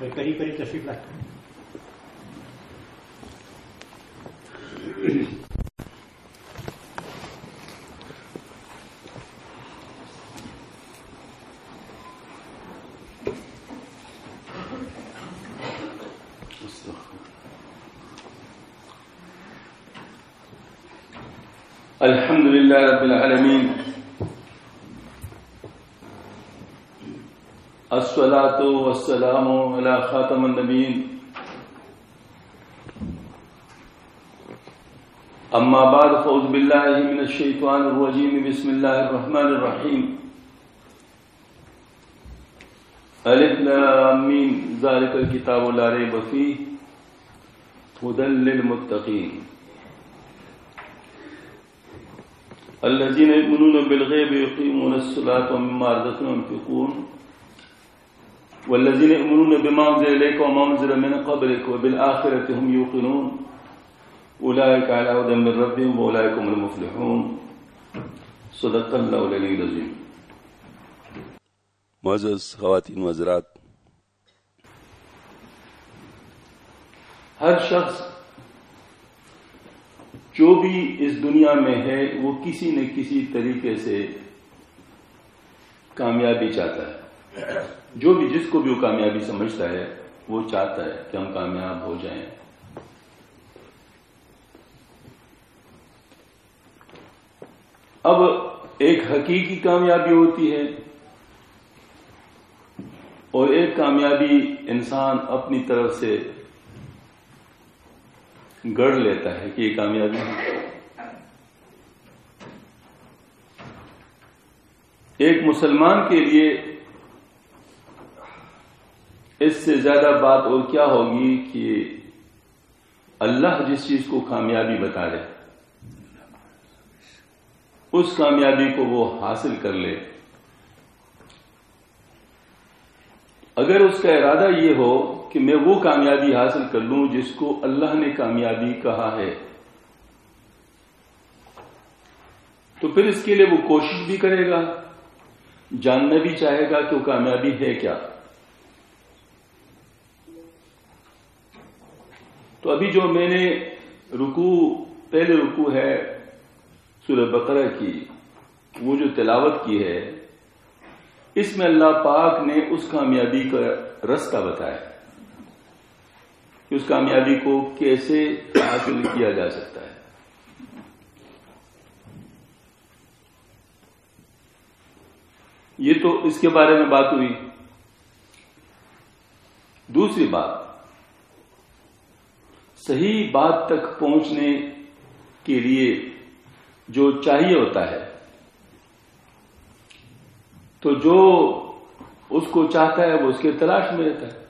قریب قریب تشریف لائیں. الحمد لله رب العالمين الصلاة والسلام على خاتم النبيين أما بعد فأعوذ بالله من الشيطان الرجيم بسم الله الرحمن الرحيم ألف لام ميم ذلك الكتاب لا ريب فيه هدى للمتقين الذين يؤمنون بالغيب ويقيمون الصلاة ومما رزقناهم ينفقون والذين يؤمنون بما أنزل إليك وما أنزل من قبلك وبالآخرة هم يوقنون أولئك على هدى من ربهم وأولئك هم المفلحون صدق الله العلي العظيم. معزز خواتین و حضرات، ہر شخص جو بھی اس دنیا میں ہے وہ کسی نہ کسی طریقے سے کامیابی چاہتا ہے. جو بھی جس کو بھی وہ کامیابی سمجھتا ہے وہ چاہتا ہے کہ ہم کامیاب ہو جائیں. اب ایک حقیقی کامیابی ہوتی ہے اور ایک کامیابی انسان اپنی طرف سے گڑھ لیتا ہے کہ یہ کامیابی ہے. ایک مسلمان کے لیے اس سے زیادہ بات اور کیا ہوگی کہ اللہ جس چیز کو کامیابی بتا دے اس کامیابی کو وہ حاصل کر لے. اگر اس کا ارادہ یہ ہو کہ میں وہ کامیابی حاصل کر لوں جس کو اللہ نے کامیابی کہا ہے تو پھر اس کے لیے وہ کوشش بھی کرے گا، جاننا بھی چاہے گا کہ وہ کامیابی ہے کیا. تو ابھی جو میں نے پہلے رکوع ہے سورہ بقرہ کی، وہ جو تلاوت کی ہے، اس میں اللہ پاک نے اس کامیابی کا رستہ بتایا کہ اس کامیابی کو کیسے حاصل کیا جا سکتا ہے. یہ تو اس کے بارے میں بات ہوئی. دوسری بات، صحیح بات تک پہنچنے کے لیے جو چاہیے ہوتا ہے تو جو اس کو چاہتا ہے وہ اس کے تلاش میں رہتا ہے.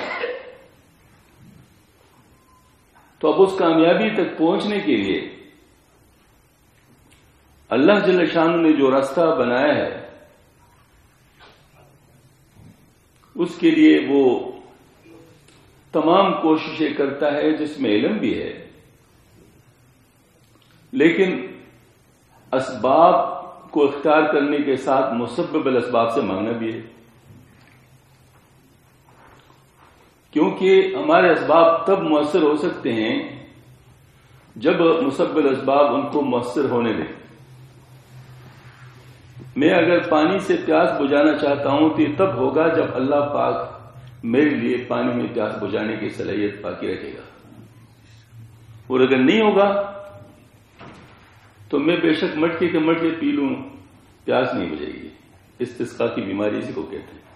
تو اب اس کامیابی تک پہنچنے کے لیے اللہ جل شانہ نے جو راستہ بنایا ہے اس کے لیے وہ تمام کوششیں کرتا ہے جس میں علم بھی ہے، لیکن اسباب کو اختیار کرنے کے ساتھ مسبب الاسباب سے مانگنا بھی ہے. کیونکہ ہمارے اسباب تب مؤثر ہو سکتے ہیں جب مسبب الاسباب ان کو مؤثر ہونے دیں. میں اگر پانی سے پیاس بجھانا چاہتا ہوں تو یہ تب ہوگا جب اللہ پاک میرے لیے پانی میں پیاس بجھانے کی صلاحیت باقی رکھے گا، اور اگر نہیں ہوگا تو میں بے شک مٹکے کے مٹکے پی لوں، پیاس نہیں بجھے گی. استسقاء کی بیماری اسی کو کہتے ہیں.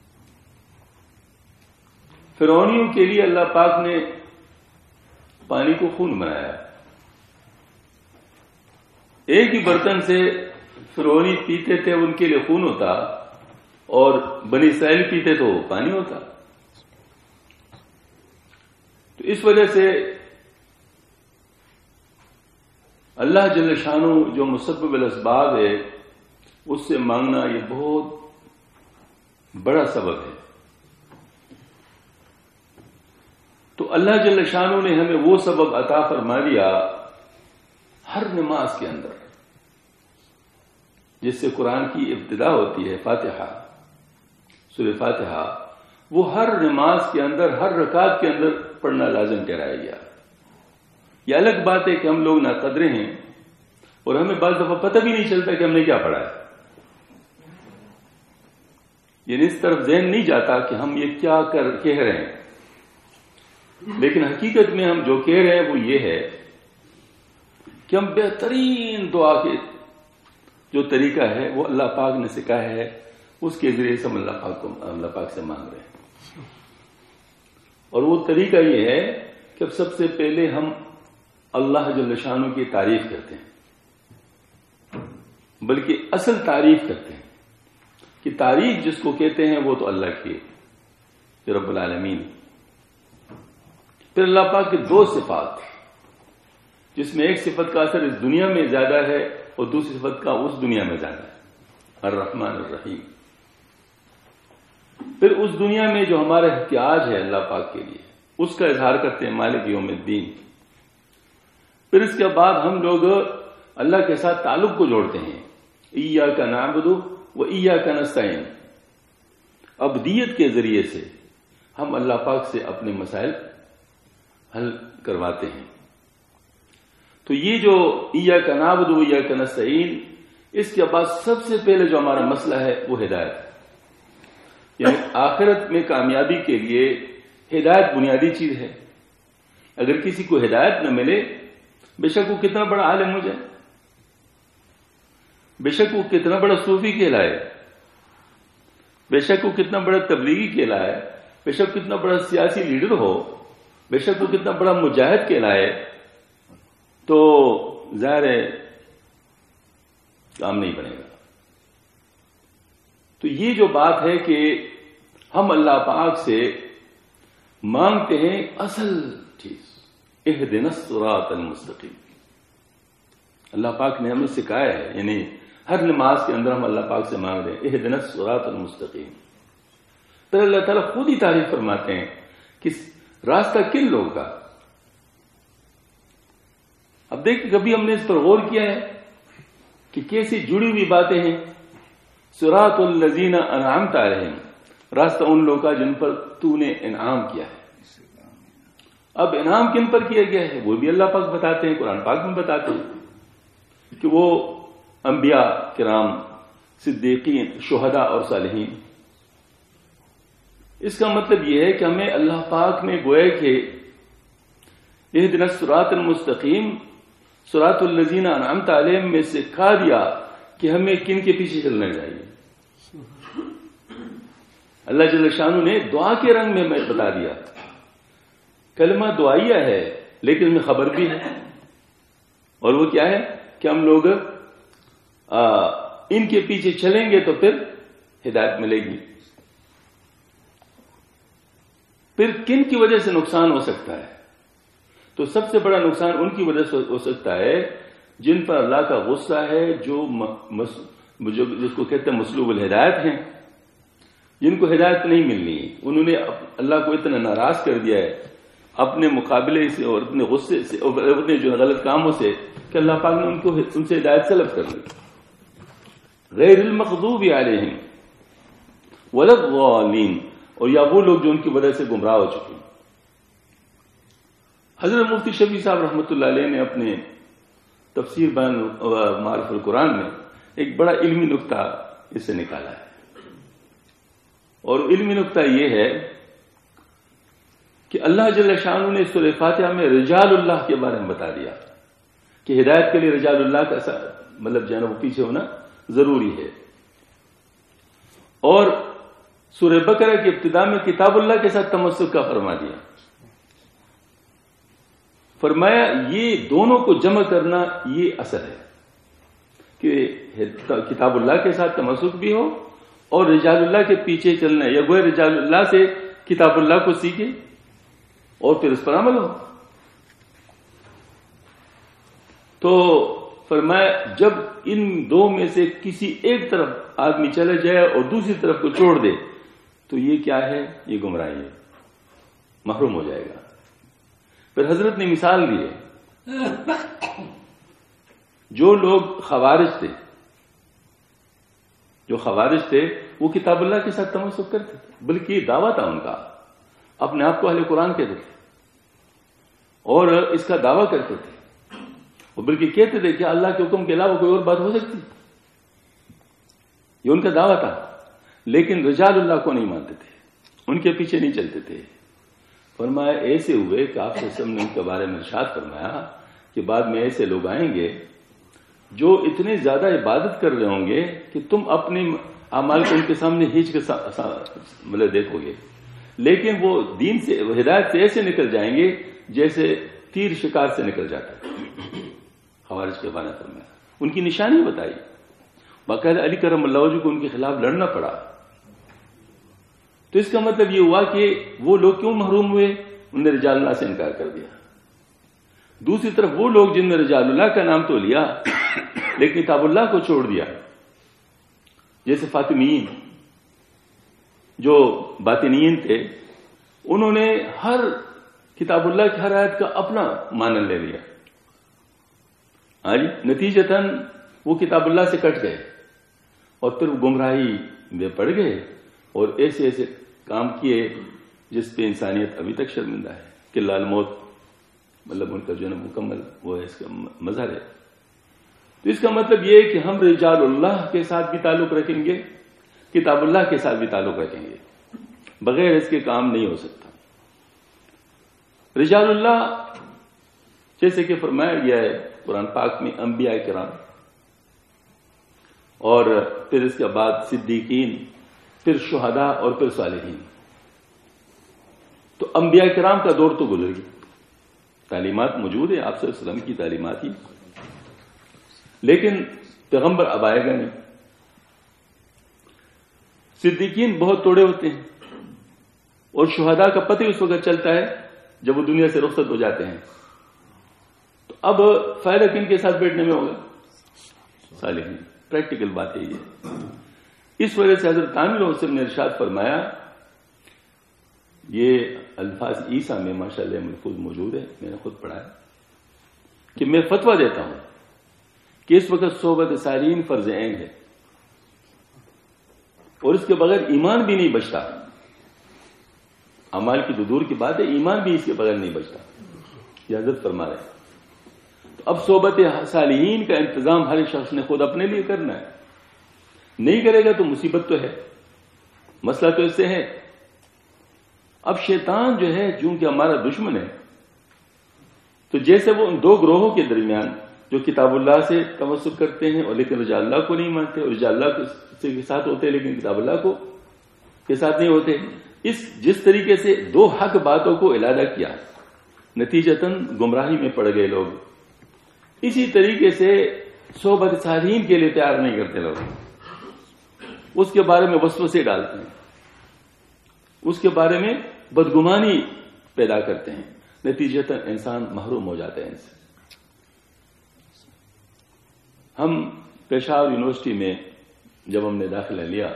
فرعونیوں کے لیے اللہ پاک نے پانی کو خون بنایا. ایک ہی برتن سے فرعونی پیتے تھے، ان کے لیے خون ہوتا، اور بنی اسرائیل پیتے تو پانی ہوتا. تو اس وجہ سے اللہ جل شانہ جو مسبب الاسباب ہے اس سے مانگنا یہ بہت بڑا سبب ہے. تو اللہ جل شانہ نے ہمیں وہ سبب عطا فرما دیا ہر نماز کے اندر، جس سے قرآن کی ابتدا ہوتی ہے فاتحہ، سورہ فاتحہ. وہ ہر نماز کے اندر، ہر رکعت کے اندر پڑھنا لازم ٹھہرایا گیا۔ یہ الگ بات ہے کہ ہم لوگ ناقدرے ہیں اور ہمیں بعض دفعہ پتہ بھی نہیں چلتا کہ ہم نے کیا پڑھا ہے، یعنی اس طرف ذہن نہیں جاتا کہ ہم یہ کیا کہہ رہے ہیں، لیکن حقیقت میں ہم جو کہہ رہے ہیں وہ یہ ہے کہ ہم بہترین دعا کے جو طریقہ ہے وہ اللہ پاک نے سکھایا ہے، اس کے ذریعے سے ہم اللہ پاک سے مانگ رہے ہیں۔ اور وہ طریقہ یہ ہے کہ اب سب سے پہلے ہم اللہ جل شانہ کی تعریف کرتے ہیں، بلکہ اصل تعریف کرتے ہیں کہ تعریف جس کو کہتے ہیں وہ تو اللہ کی ہے، رب العالمین۔ پھر اللہ پاک کے دو صفات، جس میں ایک صفت کا اثر اس دنیا میں زیادہ ہے اور دوسری صفت کا اس دنیا میں زیادہ ہے، الرحمن الرحیم۔ پھر اس دنیا میں جو ہمارا احتیاج ہے اللہ پاک کے لیے، اس کا اظہار کرتے ہیں، مالک یوم الدین۔ پھر اس کے بعد ہم لوگ اللہ کے ساتھ تعلق کو جوڑتے ہیں، ایاک نعبد و ایاک نستعین۔ عبدیت کے ذریعے سے ہم اللہ پاک سے اپنے مسائل حل کرواتے ہیں۔ تو یہ جو ایاک نعبد و ایاک نستعین، اس کے بعد سب سے پہلے جو ہمارا مسئلہ ہے وہ ہدایت ہے، یعنی آخرت میں کامیابی کے لیے ہدایت بنیادی چیز ہے۔ اگر کسی کو ہدایت نہ ملے، بے شک وہ کتنا بڑا عالم ہو جائے، بے شک وہ کتنا بڑا صوفی کہلائے، بے شک وہ کتنا بڑا تبلیغی کہلائے، بے شک کتنا بڑا سیاسی لیڈر ہو، بے شک وہ کتنا بڑا مجاہد کہلائے، تو ظاہر ہے کام نہیں بنے گا۔ تو یہ جو بات ہے کہ ہم اللہ پاک سے مانگتے ہیں اصل چیز، اہدنا الصراط المستقیم۔ اللہ پاک نے ہمیں سکھایا ہے، یعنی ہر نماز کے اندر ہم اللہ پاک سے مانگ رہے ہیں اہدنا الصراط المستقیم۔ پھر اللہ تعالیٰ خود ہی تعریف فرماتے ہیں کہ راستہ کن لوگوں کا۔ اب دیکھ، کبھی ہم نے اس پر غور کیا ہے کہ کیسی جڑی ہوئی باتیں ہیں۔ صراط الذین انعمت علیہم، راستہ ان لوگوں کا جن پر تو نے انعام کیا ہے۔ اب انعام کن پر کیا گیا ہے وہ بھی اللہ پاک بتاتے ہیں، قرآن پاک میں بتاتے ہیں کہ وہ انبیاء کرام، صدیقین، شہداء اور صالحین۔ اس کا مطلب یہ ہے کہ ہمیں اللہ پاک نے گویا کہ اہدنا الصراط المستقیم، صراط الذین انعمت علیہم میں سکھا دیا کہ ہمیں کن کے پیچھے چلنا چاہیے۔ اللہ جل شانہ نے دعا کے رنگ میں بتا دیا، کلمہ دعائیہ ہے لیکن میں خبر بھی ہے، اور وہ کیا ہے کہ ہم لوگ ان کے پیچھے چلیں گے تو پھر ہدایت ملے گی۔ پھر کن کی وجہ سے نقصان ہو سکتا ہے؟ تو سب سے بڑا نقصان ان کی وجہ سے ہو سکتا ہے جن پر اللہ کا غصہ ہے، جس کو کہتے ہیں مسلوب الہدایت ہیں، جن کو ہدایت نہیں ملنی، انہوں نے اللہ کو اتنا ناراض کر دیا ہے اپنے مقابلے سے اور اپنے غصے سے اور اپنے جو غلط کاموں سے کہ اللہ پاک نے ان سے ہدایت طلب کر لی۔ غیر المغضوب علیہم ولا الضالین، اور یا وہ لوگ جو ان کی وجہ سے گمراہ ہو چکے ہیں۔ حضرت مفتی شفیع صاحب رحمۃ اللہ علیہ نے اپنے تفسیر بیان معرف القرآن میں ایک بڑا علمی نقطہ اس سے نکالا ہے، اور علمی نقطہ یہ ہے کہ اللہ جل شانہ نے سورہ فاتحہ میں رجال اللہ کے بارے میں بتا دیا کہ ہدایت کے لیے رجال اللہ کا مطلب جو ہے نا وہ پیچھے ہونا ضروری ہے، اور سورہ بقرہ کی ابتدا میں کتاب اللہ کے ساتھ تمسک کا فرما دیا، فرمایا یہ دونوں کو جمع کرنا یہ اثر ہے کہ کتاب اللہ کے ساتھ تمسک بھی ہو اور رجال اللہ کے پیچھے چلنا، یا گویا رجال اللہ سے کتاب اللہ کو سیکھے اور پھر اس پر عمل ہو۔ تو فرمایا جب ان دو میں سے کسی ایک طرف آدمی چلا جائے اور دوسری طرف کو چھوڑ دے تو یہ کیا ہے؟ یہ گمراہی ہے، محروم ہو جائے گا۔ پھر حضرت نے مثال دی ہے، جو لوگ خوارج تھے وہ کتاب اللہ کے ساتھ تمسک کرتے تھے، بلکہ یہ دعویٰ تھا ان کا، اپنے آپ کو اہل قرآن کہتے تھے اور اس کا دعویٰ کرتے تھے، اور بلکہ کہتے تھے کہ اللہ کے حکم کے علاوہ کوئی اور بات ہو سکتی، یہ ان کا دعویٰ تھا۔ لیکن رجال اللہ کو نہیں مانتے تھے، ان کے پیچھے نہیں چلتے تھے۔ فرمایا ایسے ہوئے کہ آپ سے نے ان کے بارے میں ارشاد فرمایا کہ بعد میں ایسے لوگ آئیں گے جو اتنے زیادہ عبادت کر رہے ہوں گے کہ تم اپنے اعمال کو ان کے سامنے ہیچ کے مطلب دیکھو گے، لیکن وہ دین سے ہدایت سے ایسے نکل جائیں گے جیسے تیر شکار سے نکل جاتا ہے۔ خوارج کے بارے میں فرمایا، ان کی نشانی بتائی، باقاعدہ علی کرم اللہ وجہ کو ان کے خلاف لڑنا پڑا۔ تو اس کا مطلب یہ ہوا کہ وہ لوگ کیوں محروم ہوئے؟ انہوں نے رجال اللہ سے انکار کر دیا۔ دوسری طرف وہ لوگ جن نے رجال اللہ کا نام تو لیا لیکن کتاب اللہ کو چھوڑ دیا، جیسے فاطمیین جو باطنیین تھے، انہوں نے ہر کتاب اللہ کی ہر آیت کا اپنا معنی لے لیا، ہاں جی، نتیجتاً وہ کتاب اللہ سے کٹ گئے اور پھر وہ گمراہی میں پڑ گئے اور ایسے ایسے کام کیے جس پہ انسانیت ابھی تک شرمندہ ہے کہ لال موت مطلب ان کا جو ہے مکمل وہ ہے اس کا مظہر ہے۔ تو اس کا مطلب یہ ہے کہ ہم رجال اللہ کے ساتھ بھی تعلق رکھیں گے، کتاب اللہ کے ساتھ بھی تعلق رکھیں گے، بغیر اس کے کام نہیں ہو سکتا۔ رجال اللہ جیسے کہ فرمایا گیا ہے قرآن پاک میں انبیاء کرام، اور پھر اس کے بعد صدیقین، پھر شہداء اور پھر صالحین۔ تو انبیاء کرام کا دور تو گزر گیا، تعلیمات موجود ہے آپ صلی اللہ علیہ وسلم کی تعلیمات ہی، لیکن پیغمبر اب آئے گا نہیں۔ صدیقین بہت توڑے ہوتے ہیں اور شہداء کا پتہ اس وقت چلتا ہے جب وہ دنیا سے رخصت ہو جاتے ہیں۔ تو اب فائدہ کن کے ساتھ بیٹھنے میں ہوگا؟ صالحین۔ پریکٹیکل بات ہے یہ۔ اس وجہ سے حضرت عامر حسن نے ارشاد فرمایا، یہ الفاظ عیسیٰ میں ماشاءاللہ محفوظ موجود ہے، میں نے خود پڑھا ہے، کہ میں فتویٰ دیتا ہوں کہ اس وقت صحبت صالحین فرض عین ہے اور اس کے بغیر ایمان بھی نہیں بچتا۔ اعمال کی تو دور کی بات ہے، ایمان بھی اس کے بغیر نہیں بچتا، یہ حضرت فرما رہے ہیں۔ تو اب صحبت صالحین کا انتظام ہر شخص نے خود اپنے لیے کرنا ہے، نہیں کرے گا تو مصیبت تو ہے، مسئلہ تو اس سے ہے۔ اب شیطان جو ہے چونکہ ہمارا دشمن ہے، تو جیسے وہ ان دو گروہوں کے درمیان جو کتاب اللہ سے تمسک کرتے ہیں اور لیکن رجال اللہ کو نہیں مانتے، اور رجال اللہ کے ساتھ ہوتے ہیں لیکن کتاب اللہ کو کے ساتھ نہیں ہوتے، جس طریقے سے دو حق باتوں کو علیحدہ کیا، نتیجتاً گمراہی میں پڑ گئے لوگ، اسی طریقے سے صحبت صالحین کے لیے تیار نہیں کرتے لوگ، اس کے بارے میں وسوسے ڈالتے ہیں، اس کے بارے میں بدگمانی پیدا کرتے ہیں، نتیجتاً انسان محروم ہو جاتے ہیں ان سے۔ ہم پشاور یونیورسٹی میں جب ہم نے داخلہ لیا،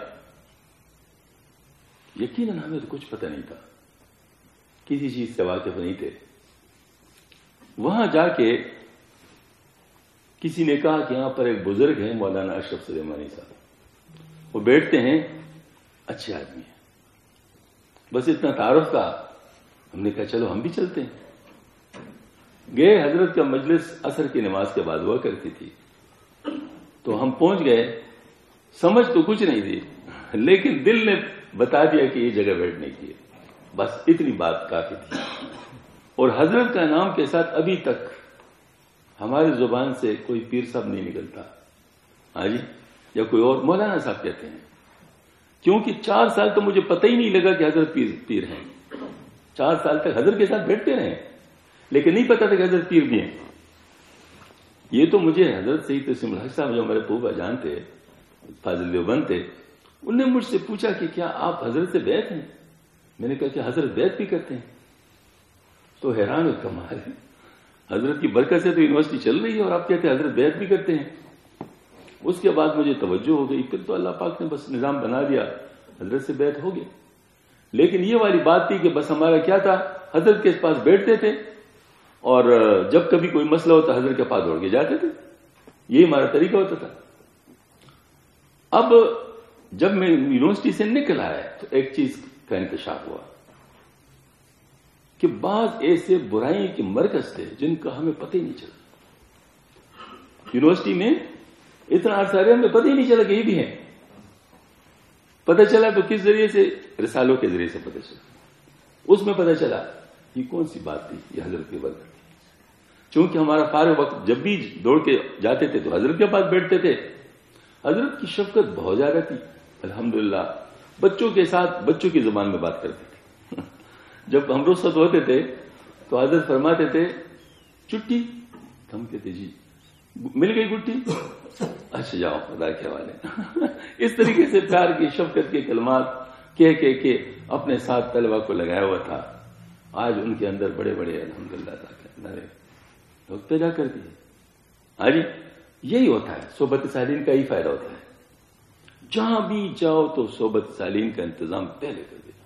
یقیناً ہمیں تو کچھ پتہ نہیں تھا، کسی چیز سے واقف نہیں تھے۔ وہاں جا کے کسی نے کہا کہ یہاں پر ایک بزرگ ہیں مولانا اشرف سلیمانی صاحب، وہ بیٹھتے ہیں، اچھے آدمی ہیں، بس اتنا تعارف تھا۔ ہم نے کہا چلو ہم بھی چلتے ہیں۔ گئے، حضرت کا مجلس عصر کی نماز کے بعد ہوا کرتی تھی، تو ہم پہنچ گئے، سمجھ تو کچھ نہیں تھی لیکن دل نے بتا دیا کہ یہ جگہ بیٹھنے کی ہے، بس اتنی بات کافی تھی۔ اور حضرت کا نام کے ساتھ ابھی تک ہماری زبان سے کوئی پیر صاحب نہیں نکلتا، ہاں جی، یا کوئی اور مولانا صاحب کہتے ہیں، کیونکہ 4 سال تو مجھے پتہ ہی نہیں لگا کہ حضرت پیر ہیں۔ 4 سال تک حضرت کے ساتھ بیٹھتے رہے لیکن نہیں پتا تھا کہ حضرت پیر بھی ہیں۔ یہ تو مجھے حضرت سید تسلیم الحق صاحب جو ہمارے پوپا جان تھے، فاضل دیوبند تھے، انہوں نے مجھ سے پوچھا کہ کیا آپ حضرت سے بیعت ہیں؟ میں نے کہا کہ حضرت بیعت بھی کرتے ہیں۔ تو حیران ہو، کمال ہے، حضرت کی برکت سے تو یونیورسٹی چل رہی ہے اور آپ کہتے ہیں حضرت بیعت بھی کرتے ہیں۔ اس کے بعد مجھے توجہ ہو گئی، پھر تو اللہ پاک نے بس نظام بنا دیا، حضرت سے بیعت ہو گئی۔ لیکن یہ والی بات تھی کہ بس ہمارا کیا تھا، حضرت کے پاس بیٹھتے تھے اور جب کبھی کوئی مسئلہ ہوتا حضرت کے پاس دوڑ کے جاتے تھے، یہی ہمارا طریقہ ہوتا تھا۔ اب جب میں یونیورسٹی سے نکل آیا تو ایک چیز کا انکشاف ہوا کہ بعض ایسے برائی کے مرکز تھے جن کا ہمیں پتہ ہی نہیں چلا. یونیورسٹی میں اتنا عرصہ رہے ہمیں پتہ ہی نہیں چلا کہ یہ بھی ہے. پتہ چلا تو کس ذریعے سے؟ رسالوں کے ذریعے سے پتہ چلا. اس میں پتہ چلا یہ کون سی بات تھی، یہ حضرت کی برکت تھی. چونکہ ہمارا فارغ وقت جب بھی دوڑ کے جاتے تھے تو حضرت کے پاس بیٹھتے تھے. حضرت کی شفقت بہت زیادہ تھی. الحمدللہ بچوں کے ساتھ بچوں کی زبان میں بات کرتے تھے. جب ہم رخصت ہوتے تھے تو حضرت فرماتے تھے چھٹی، ہم کہتے جی مل گئی گٹی، اچھا جاؤ خدا کے حوالے. اس طریقے سے پیار کی شفقت کے کلمات کہ اپنے ساتھ طلبہ کو لگایا ہوا تھا. آج ان کے اندر بڑے بڑے الحمدللہ لوگ پیدا کر دیے. ہاں جی، یہی ہوتا ہے، صحبت صالحین کا ہی فائدہ ہوتا ہے. جہاں بھی جاؤ تو صحبت صالحین کا انتظام پہلے کر دینا.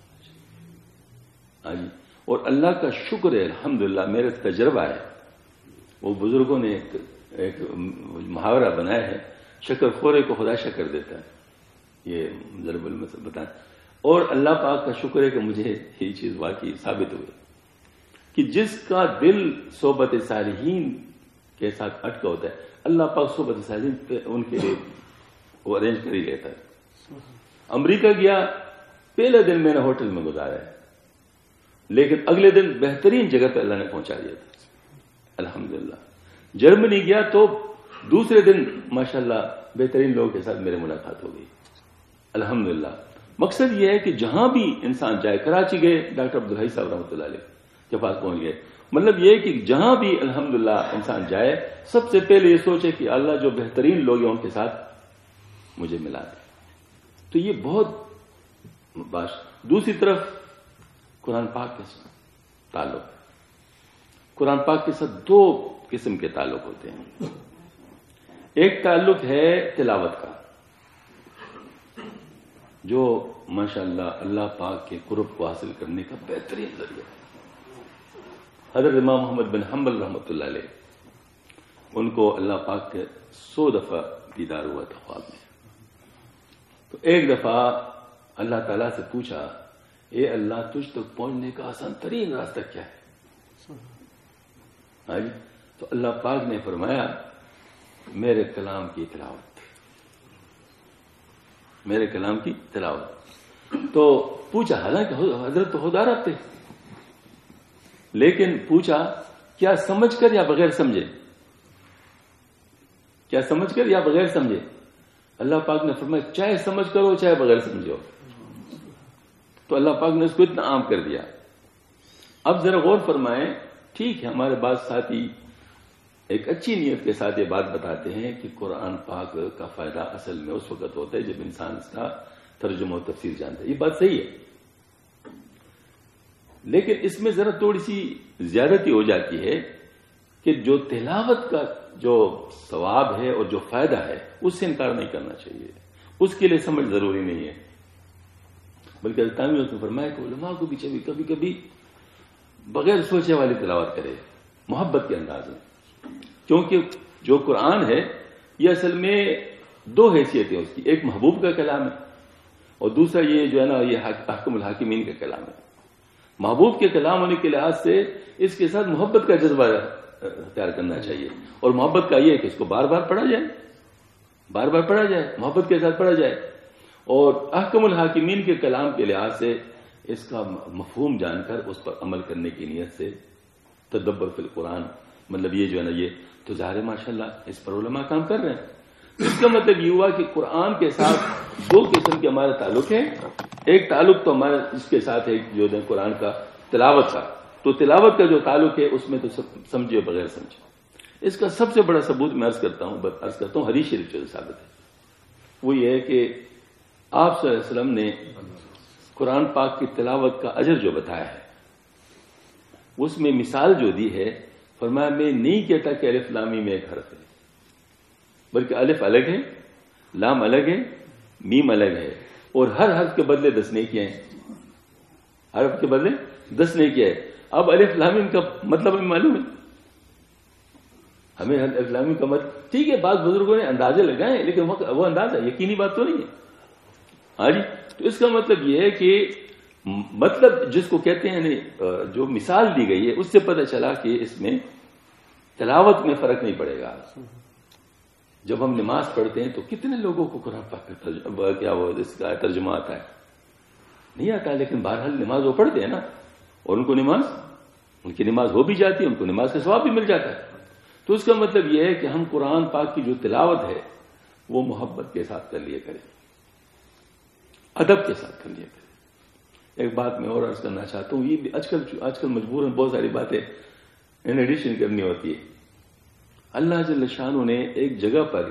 ہاں جی، اور اللہ کا شکر ہے الحمدللہ میرا تجربہ ہے. وہ بزرگوں نے ایک محاورہ بنایا ہے، شکر خورے کو خدا شکر دیتا ہے. یہ ضرب المثل بتائیں. اور اللہ پاک کا شکر ہے کہ مجھے یہ چیز واقعی ثابت ہوئی کہ جس کا دل صحبت صالحین کے ساتھ اٹکا ہوتا ہے اللہ پاک صحبت صالحین پہ ان کے لیے وہ ارینج کر ہی لیتا ہے. امریکہ گیا، پہلے دن میں نے ہوٹل میں گزارا ہے، لیکن اگلے دن بہترین جگہ پہ اللہ نے پہنچا دیا تھا الحمدللہ. جرمنی گیا تو دوسرے دن ماشاءاللہ بہترین لوگوں کے ساتھ میری ملاقات ہو گئی الحمدللہ. مقصد یہ ہے کہ جہاں بھی انسان جائے، کراچی گئے ڈاکٹر عبدالحی صاحب رحمۃ اللہ علیہ کے پاس پہنچ گئے. مطلب یہ کہ جہاں بھی الحمدللہ انسان جائے سب سے پہلے یہ سوچے کہ اللہ جو بہترین لوگ ہیں ان کے ساتھ مجھے ملا دے. تو یہ بہت باش. دوسری طرف قرآن پاک کے ساتھ تعلق، قرآن پاک کے ساتھ دو قسم کے تعلق ہوتے ہیں. ایک تعلق ہے تلاوت کا، جو ماشاءاللہ اللہ پاک کے قرب کو حاصل کرنے کا بہترین ذریعہ ہے. حضرت امام محمد بن حنبل رحمۃ اللہ علیہ، ان کو اللہ پاک کے 100 دفعہ دیدار ہوا تھا خواب میں. تو ایک دفعہ اللہ تعالیٰ سے پوچھا، اے اللہ تجھ تک پہنچنے کا آسان ترین راستہ کیا ہے؟ ہاں جی، تو اللہ پاک نے فرمایا میرے کلام کی تلاوت، میرے کلام کی تلاوت. تو پوچھا، حالانکہ حضرت تو خود عرب تھے، لیکن پوچھا کیا سمجھ کر یا بغیر سمجھے؟ کیا سمجھ کر یا بغیر سمجھے؟ اللہ پاک نے فرمایا چاہے سمجھ کرو چاہے بغیر سمجھو. تو اللہ پاک نے اس کو اتنا عام کر دیا. اب ذرا غور فرمائیں، ٹھیک ہے ہمارے بعض ساتھی ایک اچھی نیت کے ساتھ یہ بات بتاتے ہیں کہ قرآن پاک کا فائدہ اصل میں اس وقت ہوتا ہے جب انسان اس کا ترجمہ و تفسیر جانتا ہے. یہ بات صحیح ہے، لیکن اس میں ذرا تھوڑی سی زیادتی ہو جاتی ہے کہ جو تلاوت کا جو ثواب ہے اور جو فائدہ ہے اس سے انکار نہیں کرنا چاہیے. اس کے لیے سمجھ ضروری نہیں ہے، بلکہ تعمیر نے فرمایا کہ علماء کو بھی چاہیے کبھی کبھی بغیر سوچے والی تلاوت کرے، محبت کے انداز میں. کیونکہ جو قرآن ہے یہ اصل میں دو حیثیتیں اس کی، ایک محبوب کا کلام ہے اور دوسرا یہ جو ہے نا یہ حکم الحاکمین کا کلام ہے. محبوب کے کلام ہونے کے لحاظ سے اس کے ساتھ محبت کا جذبہ اختیار کرنا چاہیے، اور محبت کا یہ ہے کہ اس کو بار بار پڑھا جائے، بار بار پڑھا جائے، محبت کے ساتھ پڑھا جائے. اور احکم الحاکمین کے کلام کے لحاظ سے اس کا مفہوم جان کر اس پر عمل کرنے کی نیت سے تدبر فی القرآن، مطلب یہ جو ہے نا یہ تو ظاہر ماشاءاللہ اس پر علماء کام کر رہے ہیں. اس کا مطلب یہ ہوا کہ قرآن کے ساتھ دو قسم کے ہمارا تعلق ہے. ایک تعلق تو ہمارا اس کے ساتھ ہے جو ہے قرآن کا تلاوت کا، تو تلاوت کا جو تعلق ہے اس میں تو سمجھے بغیر سمجھے. اس کا سب سے بڑا ثبوت میں عرض کرتا ہوں حدیث شریف جو ثابت ہے وہ یہ ہے کہ آپ صلی اللہ علیہ وسلم نے قرآن پاک کی تلاوت کا اجر جو بتایا ہے اس میں مثال جو دی ہے، فرمایا میں نہیں کہتا کہ الف لام میم ایک حرف ہے، بلکہ الف الگ ہے، لام الگ ہے، میم الگ ہے، اور ہر حرف کے بدلے 10 نیکیاں ہیں. حرف کے بدلے 10 نیکیاں ہیں. اب الف لام میم کا مطلب ہمیں معلوم ہے، ہمیں الف لام میم کا مطلب ٹھیک ہے بعض بزرگوں نے اندازے لگائے لیکن وہ اندازہ یقینی بات تو نہیں ہے. ہاں جی، تو اس کا مطلب یہ ہے کہ مطلب جس کو کہتے ہیں جو مثال دی گئی ہے اس سے پتہ چلا کہ اس میں تلاوت میں فرق نہیں پڑے گا. جب ہم نماز پڑھتے ہیں تو کتنے لوگوں کو قرآن پاک کا کیا وہ اس کا ترجمہ آتا ہے؟ نہیں آتا، لیکن بہرحال نماز وہ پڑھتے ہیں نا، اور ان کی نماز ہو بھی جاتی ہے، ان کو نماز کا ثواب بھی مل جاتا ہے. تو اس کا مطلب یہ ہے کہ ہم قرآن پاک کی جو تلاوت ہے وہ محبت کے ساتھ کر لیا کریں، ادب کے ساتھ کر لیا کریں. ایک بات میں اور عرض کرنا چاہتا ہوں، یہ بھی آج کل مجبور ہیں بہت ساری باتیں ان ایڈیشن کرنی ہوتی ہے. اللہ جل شانہ نے ایک جگہ پر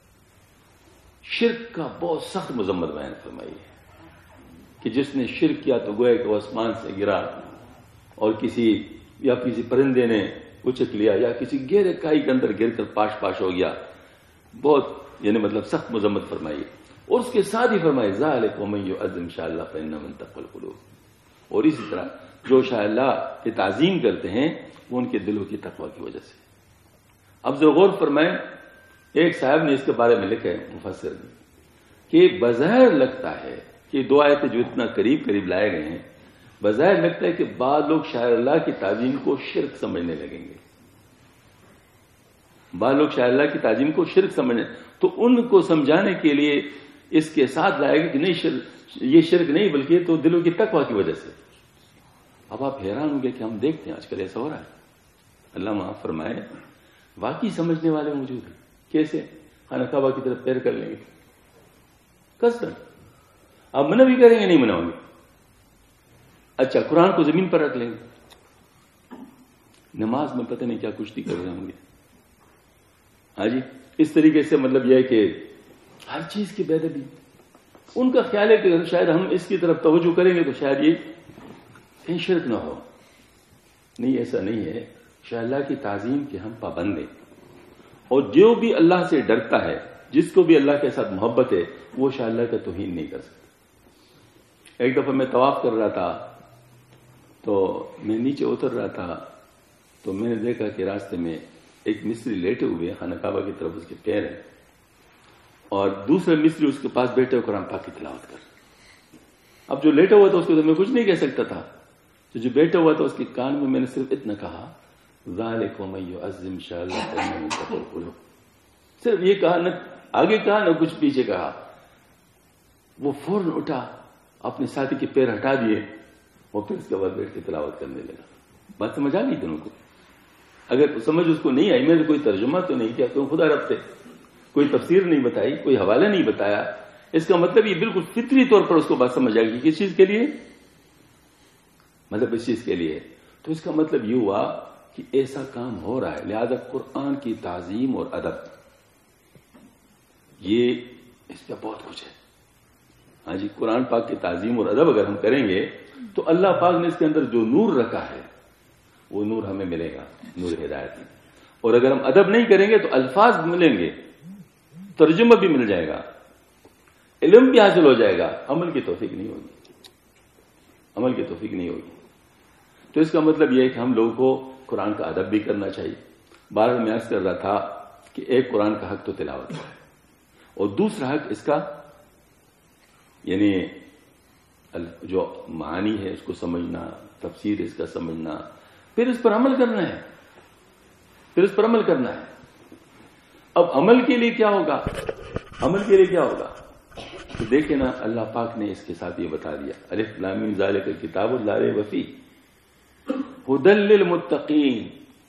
شرک کا بہت سخت مذمت بیان فرمائی ہے کہ جس نے شرک کیا تو گویا کہ وہ آسمان سے گرا اور کسی پرندے نے اچک لیا یا کسی گہرے کائی کے اندر گر کر پاش ہو گیا. بہت یعنی مطلب سخت مذمت فرمائی. اور اس کے ساتھ ہی فرمائے ذالک ومن یعظم شعائر اللہ فإنہا من تقوی القلوب. اور اسی طرح جو شاء اللہ کی تعظیم کرتے ہیں وہ ان کے دلوں کی تقوی کی وجہ سے. اب ذرا غور فرمائیں، ایک صاحب نے اس کے بارے میں لکھا ہے مفسر نے کہ بظاہر لگتا ہے کہ دو آیتیں جو اتنا قریب لائے گئے ہیں، بظاہر لگتا ہے کہ بعض لوگ شاعر اللہ کی تعظیم کو شرک سمجھنے لگیں گے. بعض لوگ شاعر اللہ کی تعظیم کو شرک سمجھنے، تو ان کو سمجھانے کے لیے اس کے ساتھ لائے گا کہ نہیں یہ شرک نہیں بلکہ تو دلوں کی تقوی کی وجہ سے. اب آپ حیران ہوں گے کہ ہم دیکھتے ہیں آج کل ایسا ہو رہا ہے. اللہ معاف فرمائے، واقعی سمجھنے والے موجود ہیں. کیسے؟ خانہ کعبہ کی طرف پیر کر لیں گے قصدن. آپ منع بھی کریں گے نہیں منع ہوں گے. اچھا قرآن کو زمین پر رکھ لیں گے، نماز میں پتہ نہیں کیا کشتی کر رہے ہوں گے. ہاں جی، اس طریقے سے مطلب یہ ہے کہ ہر چیز کی بے ادبی. ان کا خیال ہے کہ شاید ہم اس کی طرف توجہ کریں گے تو شاید یہ کہیں شرک نہ ہو. نہیں، ایسا نہیں ہے. شاء اللہ کی تعظیم کے ہم پابند ہیں، اور جو بھی اللہ سے ڈرتا ہے، جس کو بھی اللہ کے ساتھ محبت ہے، وہ شاء اللہ کا توہین نہیں کر سکتا. ایک دفعہ میں طواف کر رہا تھا تو میں نیچے اتر رہا تھا تو میں نے دیکھا کہ راستے میں ایک مصری لیٹے ہوئے خانہ کعبہ کی طرف اس کے پیر ہیں اور دوسرے مصری اس کے پاس بیٹھے ہوئے قرآن پاک کی تلاوت کر. اب جو لیٹا ہوا تھا اس کو تو میں کچھ نہیں کہہ سکتا تھا، تو جو بیٹھا ہوا تھا اس کے کان میں نے صرف اتنا کہا ذالک ومن یعظم شعائر اللہ فإنہا من تقوی القلوب. صرف یہ کہا، نہ آگے کہا نہ کچھ پیچھے کہا. وہ فوراً اٹھا، اپنے ساتھی کے پیر ہٹا دیے اور پھر اس کے بعد بیٹھ کے تلاوت کرنے لگا. بات سمجھ آ گئی دونوں کو؟ اگر سمجھ اس کو نہیں آئی، میں نے کوئی ترجمہ تو نہیں کیا، تو خدا رب سے کوئی تفسیر نہیں بتائی، کوئی حوالہ نہیں بتایا، اس کا مطلب یہ بالکل فطری طور پر اس کو بات سمجھ آ گئی. کس چیز کے لیے؟ مطلب اس چیز کے لیے. تو اس کا مطلب یہ ہوا کہ ایسا کام ہو رہا ہے. لہذا قرآن کی تعظیم اور ادب، یہ اس پہ بہت کچھ ہے. ہاں جی، قرآن پاک کی تعظیم اور ادب اگر ہم کریں گے تو اللہ پاک نے اس کے اندر جو نور رکھا ہے وہ نور ہمیں ملے گا، نور ہدایت. اور اگر ہم ادب نہیں کریں گے تو الفاظ ملیں گے، ترجمہ بھی مل جائے گا، علم بھی حاصل ہو جائے گا، عمل کی توفیق نہیں ہوگی. عمل کی توفیق نہیں ہوگی. تو اس کا مطلب یہ ہے کہ ہم لوگوں کو قرآن کا ادب بھی کرنا چاہیے. بارہ میں عرض کر رہا تھا کہ ایک قرآن کا حق تو تلاوت ہے، اور دوسرا حق اس کا یعنی جو معانی ہے اس کو سمجھنا، تفسیر اس کا سمجھنا، پھر اس پر عمل کرنا ہے. اب عمل کے لیے کیا ہوگا؟ تو دیکھیں نا، اللہ پاک نے اس کے ساتھ یہ بتا دیا، الف لام میم ذالک الکتاب لا ریب فیہ ھدی للمتقین.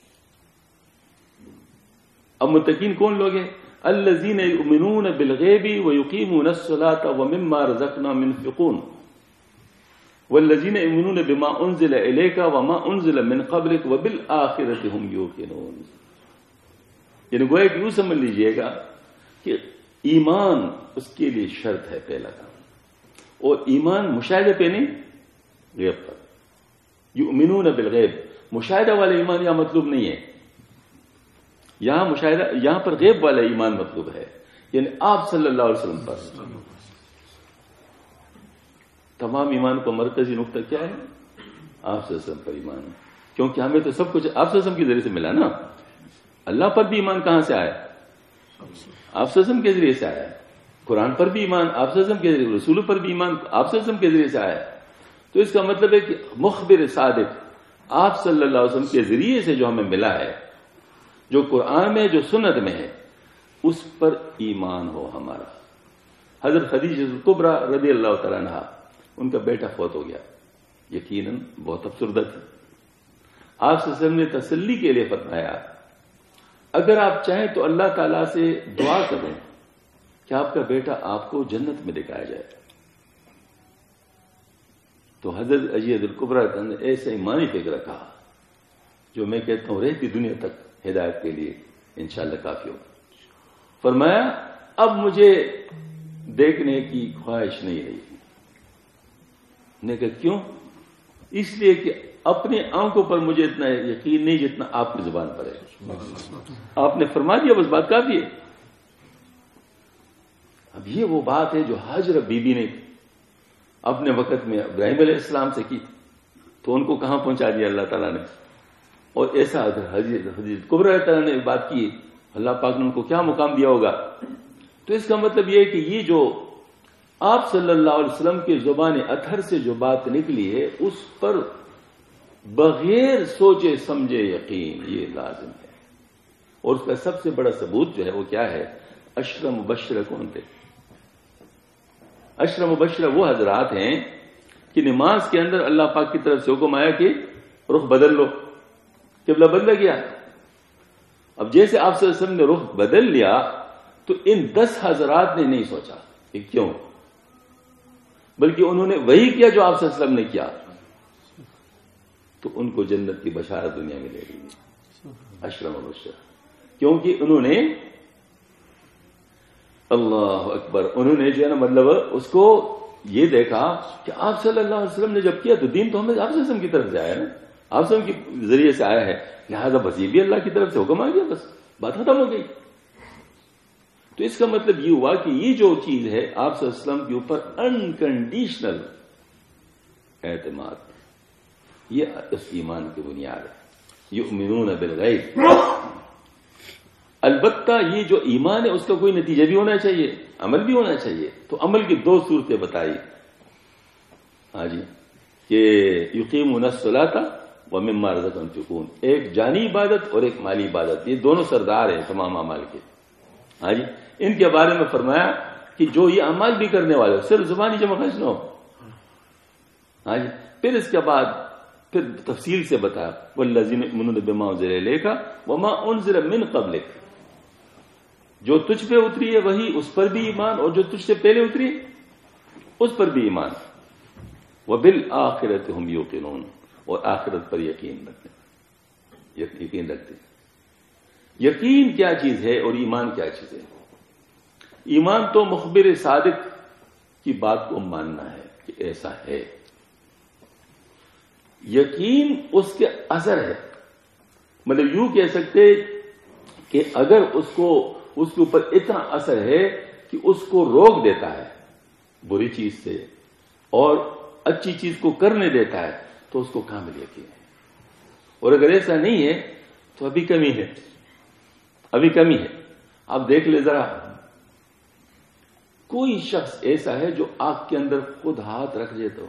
اب متقین کون لوگ ہیں؟ الذین یؤمنون بالغیب ویقیمون الصلاۃ ومما رزقناہم ينفقون والذین یؤمنون بما انزل الیک وما انزل من قبلک وبالآخرۃ هم یوقنون. یعنی گویا کہ یوں سمجھ لیجئے گا کہ ایمان اس کے لیے شرط ہے پہلا کام، اور ایمان مشاہدے پہ نہیں، غیب پر. یؤمنون بالغیب، مشاہدہ والا ایمان یہاں مطلوب نہیں ہے. یہاں پر غیب والا ایمان مطلوب ہے، یعنی آپ صلی اللہ علیہ وسلم پر. تمام ایمان کا مرکزی نقطہ کیا ہے؟ آپ صلی اللہ علیہ وسلم پر ایمان ہے، کیونکہ ہمیں تو سب کچھ آپ صلی اللہ علیہ وسلم کے ذریعے سے ملا نا. اللہ پر بھی ایمان کہاں سے آیا؟ آپ صلی اللہ علیہ وسلم کے ذریعے سے آیا ہے. قرآن پر بھی ایمان آپ صلی اللہ علیہ وسلم کے ذریعے، رسول پر بھی ایمان آپ صلی اللہ علیہ وسلم کے ذریعے سے آیا ہے. تو اس کا مطلب ہے کہ مخبر صادق آپ صلی اللہ علیہ وسلم کے ذریعے سے جو ہمیں ملا ہے، جو قرآن میں جو سنت میں ہے، اس پر ایمان ہو ہمارا. حضرت خدیجہ کبریٰ رضی اللہ تعالیٰ عنہا، ان کا بیٹا فوت ہو گیا، یقیناً بہت افسردہ تھی. آپ صلی اللہ علیہ وسلم نے تسلی کے لیے فرمایا اگر آپ چاہیں تو اللہ تعالیٰ سے دعا کریں کہ آپ کا بیٹا آپ کو جنت میں دکھایا جائے. تو حضرت عجیز الکبریٰ نے ایسا ایمانی فکر کہا جو میں کہتا ہوں رہتی دنیا تک ہدایت کے لیے انشاءاللہ کافی ہوگا. فرمایا اب مجھے دیکھنے کی خواہش نہیں رہی. نے کہا کیوں؟ اس لیے کہ اپنی آنکھوں پر مجھے اتنا یقین نہیں جتنا آپ کی زبان پر ہے. آپ نے فرما دیا بس بات کافی ہے. اب یہ وہ بات ہے جو ہاجرہ بی بی نے اپنے وقت میں ابراہیم علیہ السلام سے کی تو ان کو کہاں پہنچا دیا اللہ تعالیٰ نے. اور ایسا حضرت کبریٰ تعالیٰ نے بات کی، اللہ پاک نے ان کو کیا مقام دیا ہوگا. تو اس کا مطلب یہ ہے کہ یہ جو آپ صلی اللہ علیہ وسلم کے زبان اطہر سے جو بات نکلی ہے اس پر بغیر سوچے سمجھے یقین یہ لازم ہے. اور اس کا سب سے بڑا ثبوت جو ہے وہ کیا ہے؟ عشرہ مبشرہ کون تھے؟ عشرہ مبشرہ وہ حضرات ہیں کہ نماز کے اندر اللہ پاک کی طرف سے حکم آیا کہ رخ بدل لو، قبلہ بدل گیا. اب جیسے آپ صلی اللہ علیہ وسلم نے رخ بدل لیا تو ان 10 حضرات نے نہیں سوچا کہ کیوں، بلکہ انہوں نے وہی کیا جو آپ صلی اللہ علیہ وسلم نے کیا. تو ان کو جنت کی بشارت دنیا میں لے گئی عشرہ مبشرہ، کیونکہ انہوں نے اللہ اکبر، انہوں نے جو ہے نا مطلب اس کو یہ دیکھا کہ آپ صلی اللہ علیہ وسلم نے جب کیا تو دین تو ہمیں آپ صلی اللہ علیہ وسلم کی طرف سے آیا نا، آپ صلی اللہ علیہ وسلم کے ذریعے سے آیا ہے، لہٰذا بس یہ بھی اللہ کی طرف سے حکم آ گیا، بس بات ختم ہو گئی. تو اس کا مطلب یہ ہوا کہ یہ جو چیز ہے آپ صلی اللہ علیہ وسلم کے اوپر انکنڈیشنل اعتماد، یہ اس ایمان کی بنیاد ہے. یؤمنون بالغیب. البتہ یہ جو ایمان ہے اس کا کوئی نتیجہ بھی ہونا چاہیے، عمل بھی ہونا چاہیے. تو عمل کی 2 صورتیں بتائی. ہاں جی، کہ یقیمون الصلاۃ ومما رزقناہم ينفقون، ایک جانی عبادت اور ایک مالی عبادت، یہ دونوں سردار ہیں تمام اعمال کے. ہاں جی، ان کے بارے میں فرمایا کہ جو یہ اعمال بھی کرنے والے صرف زبانی جمع خرچ نہ ہو. ہاں جی، پھر اس کے بعد پھر تفصیل سے بتایا والذین یؤمنون بما انزل الیک وما انزل من قبلک، جو تجھ پہ اتری ہے وہی اس پر بھی ایمان، اور جو تجھ سے پہلے اتری اس پر بھی ایمان. وبالآخرۃ هم یوقنون، اور آخرت پر یقین رکھتے. یقین کیا چیز ہے اور ایمان کیا چیز ہے؟ ایمان تو مخبر صادق کی بات کو ماننا ہے کہ ایسا ہے. یقین اس کے اثر ہے، مطلب یوں کہہ سکتے کہ اگر اس کے اوپر اتنا اثر ہے کہ اس کو روک دیتا ہے بری چیز سے اور اچھی چیز کو کرنے دیتا ہے تو اس کو کامل یقین ہے. اور اگر ایسا نہیں ہے تو ابھی کمی ہے. آپ دیکھ لیں ذرا، کوئی شخص ایسا ہے جو آگ کے اندر خود ہاتھ رکھ دیتا ہو،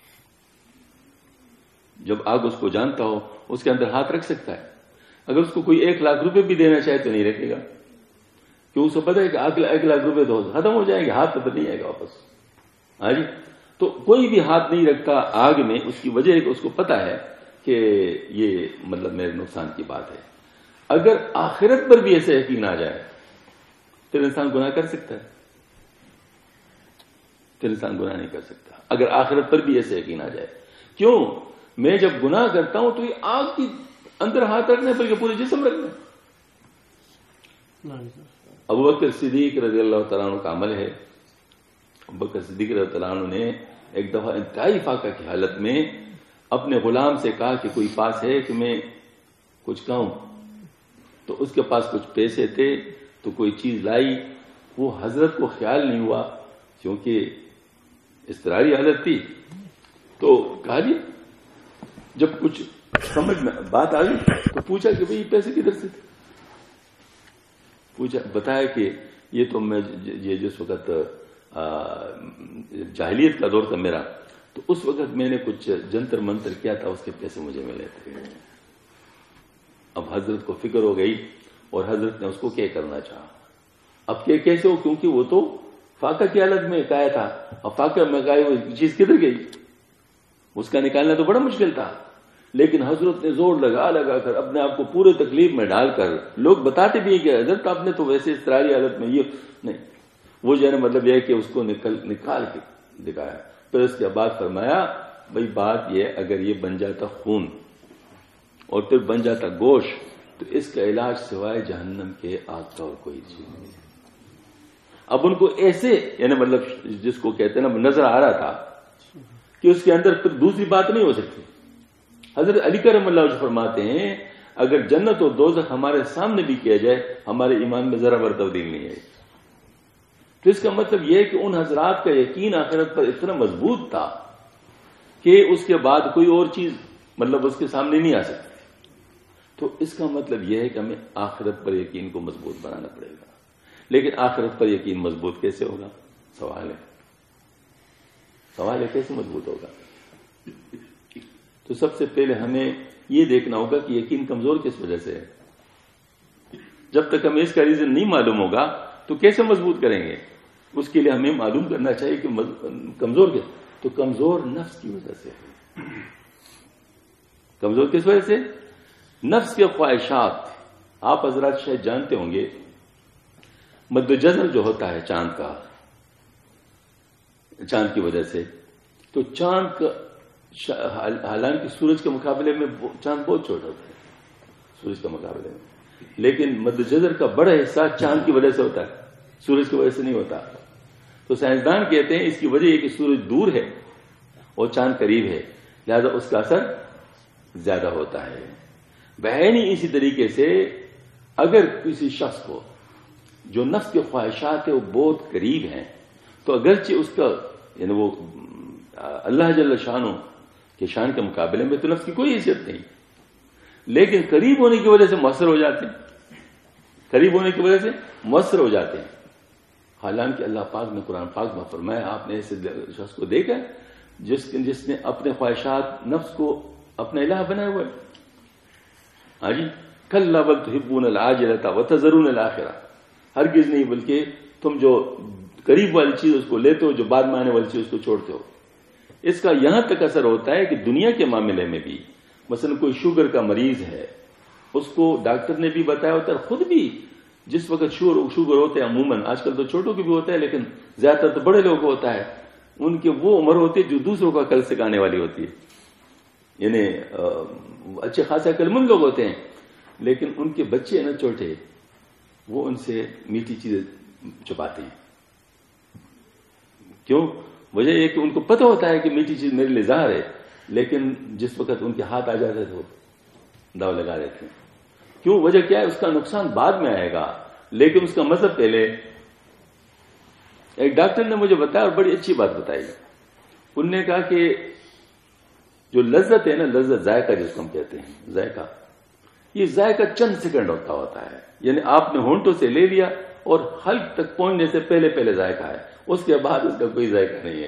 جب آگ اس کو جانتا ہو اس کے اندر ہاتھ رکھ سکتا ہے. اگر اس کو کوئی 1 لاکھ روپے بھی دینا چاہے تو نہیں رکھے گا، کیوں اسے پتا ہے کہ 1 لاکھ روپے تو ختم ہو جائیں گے، ہاتھ تو نہیں آئے گا واپس. ہاں جی، تو کوئی بھی ہاتھ نہیں رکھتا آگ میں، اس کی وجہ ہے کہ اس کو پتا ہے کہ یہ مطلب میرے نقصان کی بات ہے. اگر آخرت پر بھی ایسے یقین آ جائے پھر انسان گناہ کر سکتا ہے؟ پھر انسان گناہ نہیں کر سکتا اگر آخرت پر بھی ایسے یقین آ جائے. کیوں؟ میں جب گناہ کرتا ہوں تو یہ آگ کی اندر ہاتھ رکھنا بلکہ پورے جسم رکھنا. ابوبکر صدیق رضی اللہ تعالیٰ عنہ کا عمل ہے. ابوبکر صدیق رضی اللہ عنہ نے ایک دفعہ انتہائی فاقہ کی حالت میں اپنے غلام سے کہا کہ کوئی پاس ہے کہ میں کچھ کہوں. تو اس کے پاس کچھ پیسے تھے تو کوئی چیز لائی. وہ حضرت کو خیال نہیں ہوا کیونکہ اضطراری حالت تھی. تو کہا جی، جب کچھ سمجھ میں بات آ گئی تو پوچھا کہ بھئی پیسے کدھر سے تھے. پوچھا، بتایا کہ یہ تو میں یہ جس وقت جاہلیت کا دور تھا میرا، تو اس وقت میں نے کچھ جنتر منتر کیا تھا، اس کے پیسے مجھے ملے تھے۔ اب حضرت کو فکر ہو گئی اور حضرت نے اس کو کیا کرنا چاہا۔ اب کیا کیسے ہو، کیونکہ وہ تو فاقہ کی حالت میں کایا تھا، اب فاقہ میں کائی ہوئی چیز کدھر گئی، اس کا نکالنا تو بڑا مشکل تھا۔ لیکن حضرت نے زور لگا کر اپنے آپ کو پورے تکلیف میں ڈال کر، لوگ بتاتے بھی ہیں کہ حضرت آپ نے تو ویسے اضطراری حالت میں یہ نہیں، وہ جو ہے مطلب یہ ہے کہ اس کو نکال کے دکھایا۔ پھر اس کے بعد فرمایا بھائی بات یہ، اگر یہ بن جاتا خون اور پھر بن جاتا گوشت تو اس کا علاج سوائے جہنم کے آگ کا اور کوئی چیز نہیں۔ اب ان کو ایسے یعنی مطلب جس کو کہتے ہیں نا نظر آ رہا تھا کہ اس کے اندر پھر دوسری بات نہیں ہو سکتی۔ حضرت علی کرم اللہ وجہ فرماتے ہیں اگر جنت اور دوزخ ہمارے سامنے بھی کیا جائے ہمارے ایمان میں ذرا بر تبدیل نہیں ہے۔ تو اس کا مطلب یہ ہے کہ ان حضرات کا یقین آخرت پر اتنا مضبوط تھا کہ اس کے بعد کوئی اور چیز مطلب اس کے سامنے نہیں آ سکتی۔ تو اس کا مطلب یہ ہے کہ ہمیں آخرت پر یقین کو مضبوط بنانا پڑے گا۔ لیکن آخرت پر یقین مضبوط کیسے ہوگا؟ سوال ہے کیسے مضبوط ہوگا؟ تو سب سے پہلے ہمیں یہ دیکھنا ہوگا کہ یقین کمزور کس وجہ سے ہے۔ جب تک ہمیں اس کا ریزن نہیں معلوم ہوگا تو کیسے مضبوط کریں گے؟ اس کے لیے ہمیں معلوم کرنا چاہیے کہ کمزور کس، تو کمزور نفس کی وجہ سے ہے۔ کمزور کس وجہ سے؟ نفس کے خواہشات۔ آپ حضرات شاید جانتے ہوں گے مد جزر جو ہوتا ہے چاند کا، چاند کی وجہ سے، تو چاند کا حالانکہ سورج کے مقابلے میں چاند بہت چھوٹا ہوتا ہے سورج کے مقابلے میں، لیکن مد جزر کا بڑا حصہ چاند کی وجہ سے ہوتا ہے، سورج کی وجہ سے نہیں ہوتا۔ تو سائنسدان کہتے ہیں اس کی وجہ یہ کہ سورج دور ہے اور چاند قریب ہے، لہذا اس کا اثر زیادہ ہوتا ہے۔ بہنی اسی طریقے سے اگر کسی شخص کو جو نفس کے خواہشات ہے وہ بہت قریب ہیں تو اگرچہ اس کا یعنی وہ اللہ جل شانہ کے شان کے مقابلے میں تو نفس کی کوئی حیثیت نہیں، لیکن قریب ہونے کی وجہ سے مؤثر ہو جاتے ہیں، قریب ہونے کی وجہ سے مؤثر ہو جاتے ہیں۔ حالانکہ اللہ پاک نے قرآن پاک میں فرمایا آپ نے ایسے شخص کو دیکھا جس نے اپنے خواہشات نفس کو اپنا الہ بنایا ہوا ہے۔ ہاں جی، کلا بل تحبون العاجلۃ وتذرون الآخرۃ، ہرگز نہیں بلکہ تم جو قریب والی چیز اس کو لیتے ہو، جو بعد میں آنے والی چیز اس کو چھوڑتے ہو۔ اس کا یہاں تک اثر ہوتا ہے کہ دنیا کے معاملے میں بھی مثلا کوئی شوگر کا مریض ہے، اس کو ڈاکٹر نے بھی بتایا ہوتا ہے، خود بھی جس وقت شوگر ہوتا ہے عموماً آج کل تو چھوٹوں کی بھی ہوتا ہے لیکن زیادہ تر تو بڑے لوگ کو ہوتا ہے، ان کے وہ عمر ہوتی ہے جو دوسروں کا عقل سکھانے والی ہوتی ہے، یعنی اچھے خاصے عقل مند لوگ ہوتے ہیں لیکن ان کے بچے نا چھوٹے، وہ ان سے میٹھی چیزیں چھپاتے ہیں۔ کیوں؟ وجہ یہ کہ ان کو پتہ ہوتا ہے کہ میٹھی چیز میرے لیے ظاہر ہے، لیکن جس وقت ان کے ہاتھ آ جاتے تو داؤ لگا دیتے ہیں۔ کیوں؟ وجہ کیا ہے؟ اس کا نقصان بعد میں آئے گا لیکن اس کا مذہب پہلے۔ ایک ڈاکٹر نے مجھے بتایا اور بڑی اچھی بات بتائی، انہوں نے کہا کہ جو لذت ہے نا، لذت ذائقہ جس کو ہم کہتے ہیں ذائقہ، یہ ذائقہ چند سیکنڈ ہوتا ہے، یعنی آپ نے ہونٹوں سے لے لیا اور حلق تک پہنچنے سے پہلے ذائقہ ہے، اس کے بعد اس کا کوئی ذائقہ نہیں ہے۔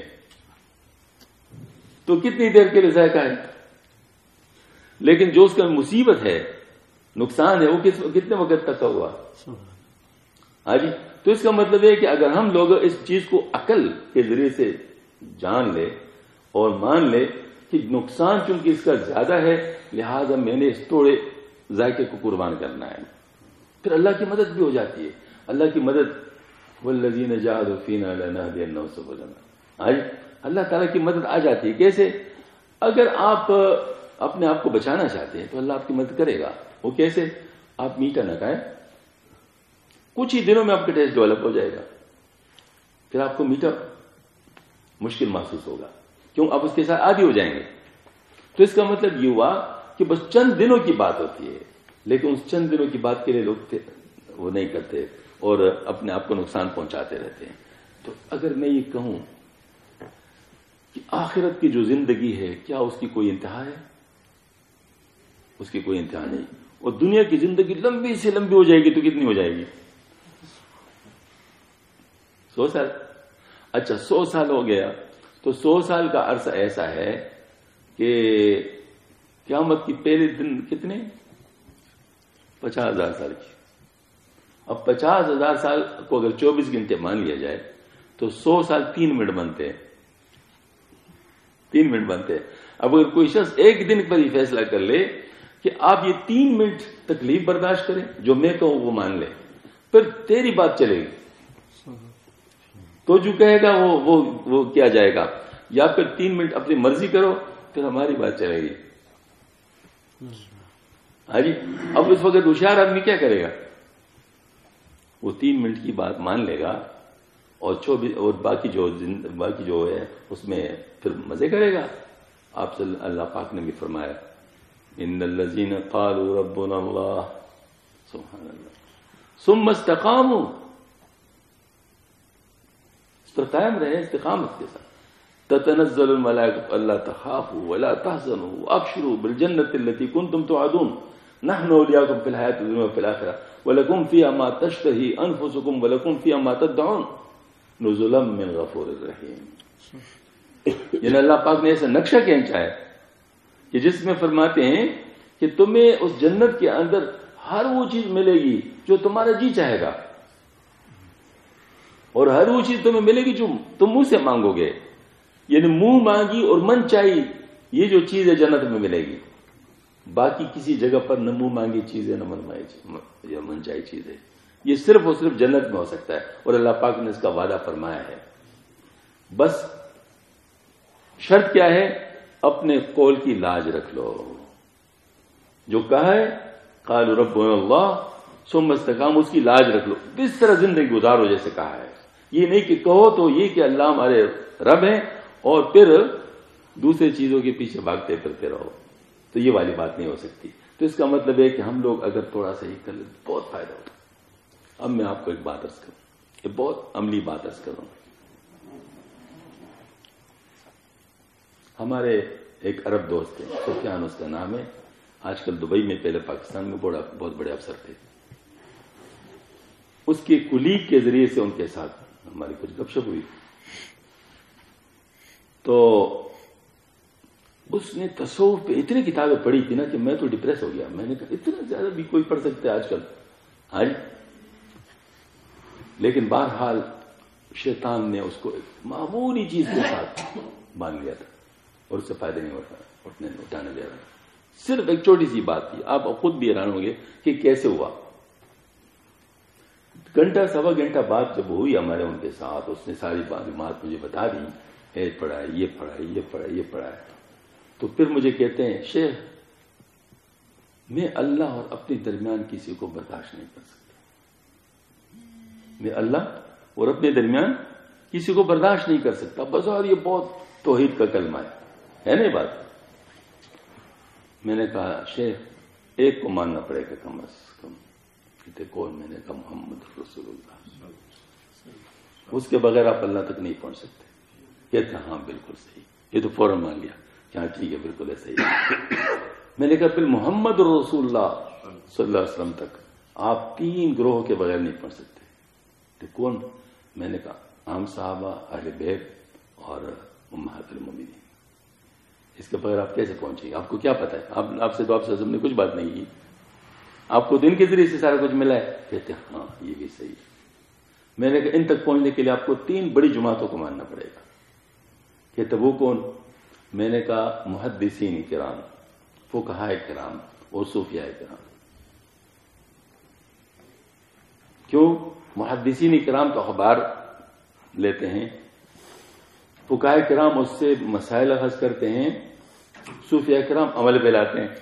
تو کتنی دیر کے لیے ذائقہ ہے، لیکن جو اس کا مصیبت ہے، نقصان ہے، وہ کتنے وقت تک کا ہوا۔ ہاں جی، تو اس کا مطلب ہے کہ اگر ہم لوگ اس چیز کو عقل کے ذریعے سے جان لے اور مان لے کہ نقصان چونکہ اس کا زیادہ ہے لہذا میں نے اس تھوڑے ذائقے کو قربان کرنا ہے، پھر اللہ کی مدد بھی ہو جاتی ہے۔ اللہ کی مدد والذین جاہدوا فینا لنہدینہم سبلنا، آج اللہ تعالیٰ کی مدد آ جاتی ہے۔ کیسے؟ اگر آپ اپنے آپ کو بچانا چاہتے ہیں تو اللہ آپ کی مدد کرے گا۔ وہ کیسے؟ آپ میٹھا نہ کھائیں، کچھ ہی دنوں میں آپ کا ٹیسٹ ڈیولپ ہو جائے گا، پھر آپ کو میٹھا مشکل محسوس ہوگا، کیوں؟ آپ اس کے ساتھ عادی ہو جائیں گے۔ تو اس کا مطلب یہ ہوا کہ بس چند دنوں کی بات ہوتی ہے، لیکن اس چند دنوں کی بات کے لیے لوگ وہ نہیں کرتے اور اپنے آپ کو نقصان پہنچاتے رہتے ہیں۔ تو اگر میں یہ کہوں کہ آخرت کی جو زندگی ہے کیا اس کی کوئی انتہا ہے؟ اس کی کوئی انتہا نہیں۔ اور دنیا کی زندگی لمبی سے لمبی ہو جائے گی تو کتنی ہو جائے گی؟ 100 سال. اچھا 100 سال ہو گیا تو 100 سال کا عرصہ ایسا ہے کہ قیامت کی پہلے دن کتنے 50,000 سال کی. اب 50,000 سال کو اگر 24 گھنٹے مان لیا جائے تو 100 سال 3 منٹ بنتے ہیں. 3 منٹ بنتے ہیں. اب اگر کوئی شخص ایک دن پر ہی فیصلہ کر لے کہ آپ یہ 3 منٹ تکلیف برداشت کریں، جو میں کہوں وہ مان لے، پھر تیری بات چلے گی. تو جو کہے گا وہ کیا جائے گا. یا پھر 3 منٹ اپنی مرضی کرو، پھر ہماری بات چلے گی. ہاں جی. اب اس وقت ہوشیار آدمی کیا کرے گا؟ وہ 3 منٹ کی بات مان لے گا اور باقی جو ہے اس میں پھر مزے کرے گا. آپ سے اللہ پاک نے بھی فرمایا ان الذین قالوا ربنا اللہ سبحان اللہ ثم استقاموا، اس پر قائم رہے استقامت کے ساتھ. تتنزل الملائکۃ الا تخافوا ولا تحزنوا وابشروا بالجنۃ التي كنتم توعدون نحن اولیاؤکم فی الحیاۃ الدنیا وفی الآخرہ ولکم فیہا ما تشتہی انفسکم ولکم فیہا ما تدعون نزلا من غفور الرحیم. یعنی اللہ پاک نے ایسا نقشہ کھینچا ہے کہ جس میں فرماتے ہیں کہ تمہیں اس جنت کے اندر ہر وہ چیز ملے گی جو تمہارا جی چاہے گا، اور ہر وہ چیز تمہیں ملے گی جو تم منہ سے مانگو گے. یعنی منہ مانگی اور من چاہی یہ جو چیز ہے جنت میں ملے گی. باقی کسی جگہ پر نہ منہ مانگی چیز ہے نہ من چاہی چیز ہے. یہ صرف اور صرف جنت میں ہو سکتا ہے، اور اللہ پاک نے اس کا وعدہ فرمایا ہے. بس شرط کیا ہے؟ اپنے قول کی لاج رکھ لو. جو کہا ہے قالوا ربنا اللہ ثم استقاموا، اس کی لاج رکھ لو. اس طرح زندگی گزارو جیسے کہا ہے. یہ نہیں کہ کہو تو یہ کہ اللہ ہمارے رب ہیں اور پھر دوسرے چیزوں کے پیچھے بھاگتے پھرتے رہو، تو یہ والی بات نہیں ہو سکتی. تو اس کا مطلب ہے کہ ہم لوگ اگر تھوڑا سا ہی کر لیں بہت فائدہ ہوتا. اب میں آپ کو ایک بات عرض کروں، یہ بہت عملی بات عرض کروں. ہمارے ایک عرب دوست ہیں، سفیان اس کا نام ہے، آج کل دبئی میں، پہلے پاکستان میں بہت بڑے افسر تھے. اس کے کلیگ کے ذریعے سے ان کے ساتھ ہماری کچھ گپ شپ ہوئی، تو اس نے تصوف پہ اتنی کتابیں پڑھی تھی نا کہ میں تو ڈپریس ہو گیا. میں نے کہا اتنا زیادہ بھی کوئی پڑھ سکتا ہے آج کل. ہاں جی. لیکن بہرحال شیطان نے اس کو ایک معمولی چیز کے ساتھ باندھ لیا تھا اور اس سے فائدہ نہیں اٹھانے دے رہا. صرف ایک چھوٹی سی بات تھی. آپ خود بھی حیران ہوں گے کہ کیسے ہوا. گھنٹہ سوا گھنٹہ بات جب ہوئی ہمارے ان کے ساتھ، اس نے ساری معلومات مجھے بتا دی، ایج پڑھا ہے، یہ پڑھا ہے، یہ پڑھا ہے، یہ پڑھا ہے. تو پھر مجھے کہتے ہیں شیخ میں اللہ اور اپنے درمیان کسی کو برداشت نہیں کر سکتا. میں اللہ اور اپنے درمیان کسی کو برداشت نہیں کر سکتا. بظاہر یہ بہت توحید کا کلمہ ہے نا بات. میں نے کہا شیخ ایک کو ماننا پڑے گا کم از کم. کہتے کون؟ میں نے کہا محمد رسول اللہ. اس کے بغیر آپ اللہ تک نہیں پہنچ سکتے. کہتے ہاں بالکل صحیح. یہ تو فوراً مان لیا کہ ہاں ٹھیک ہے بالکل ایسا ہی. میں نے کہا پھر محمد رسول اللہ صلی اللہ علیہ وسلم تک آپ 3 گروہوں کے بغیر نہیں پہنچ سکتے. تو کون؟ میں نے کہا عام صحابہ، اہل بیت اور امہات المومنین. اس کے بغیر آپ کیسے پہنچیں گے؟ آپ کو کیا پتا ہے؟ آپ سے تو آپ سے نے کچھ بات نہیں کی. آپ کو دن کے ذریعے سے سارا کچھ ملا ہے. کہتے ہیں ہاں یہ بھی صحیح ہے. میں نے کہا ان تک پہنچنے کے لیے آپ کو 3 بڑی جماعتوں کو ماننا پڑے گا. کہتے وہ کون؟ میں نے کہا محدثین کرام، فقہاء کرام اور صوفیاء کرام. کیوں؟ محدثین کرام تو اخبار لیتے ہیں، فقہاء کرام اس سے مسائل اخذ کرتے ہیں، صوفیاء کرام عمل پہ لاتے ہیں.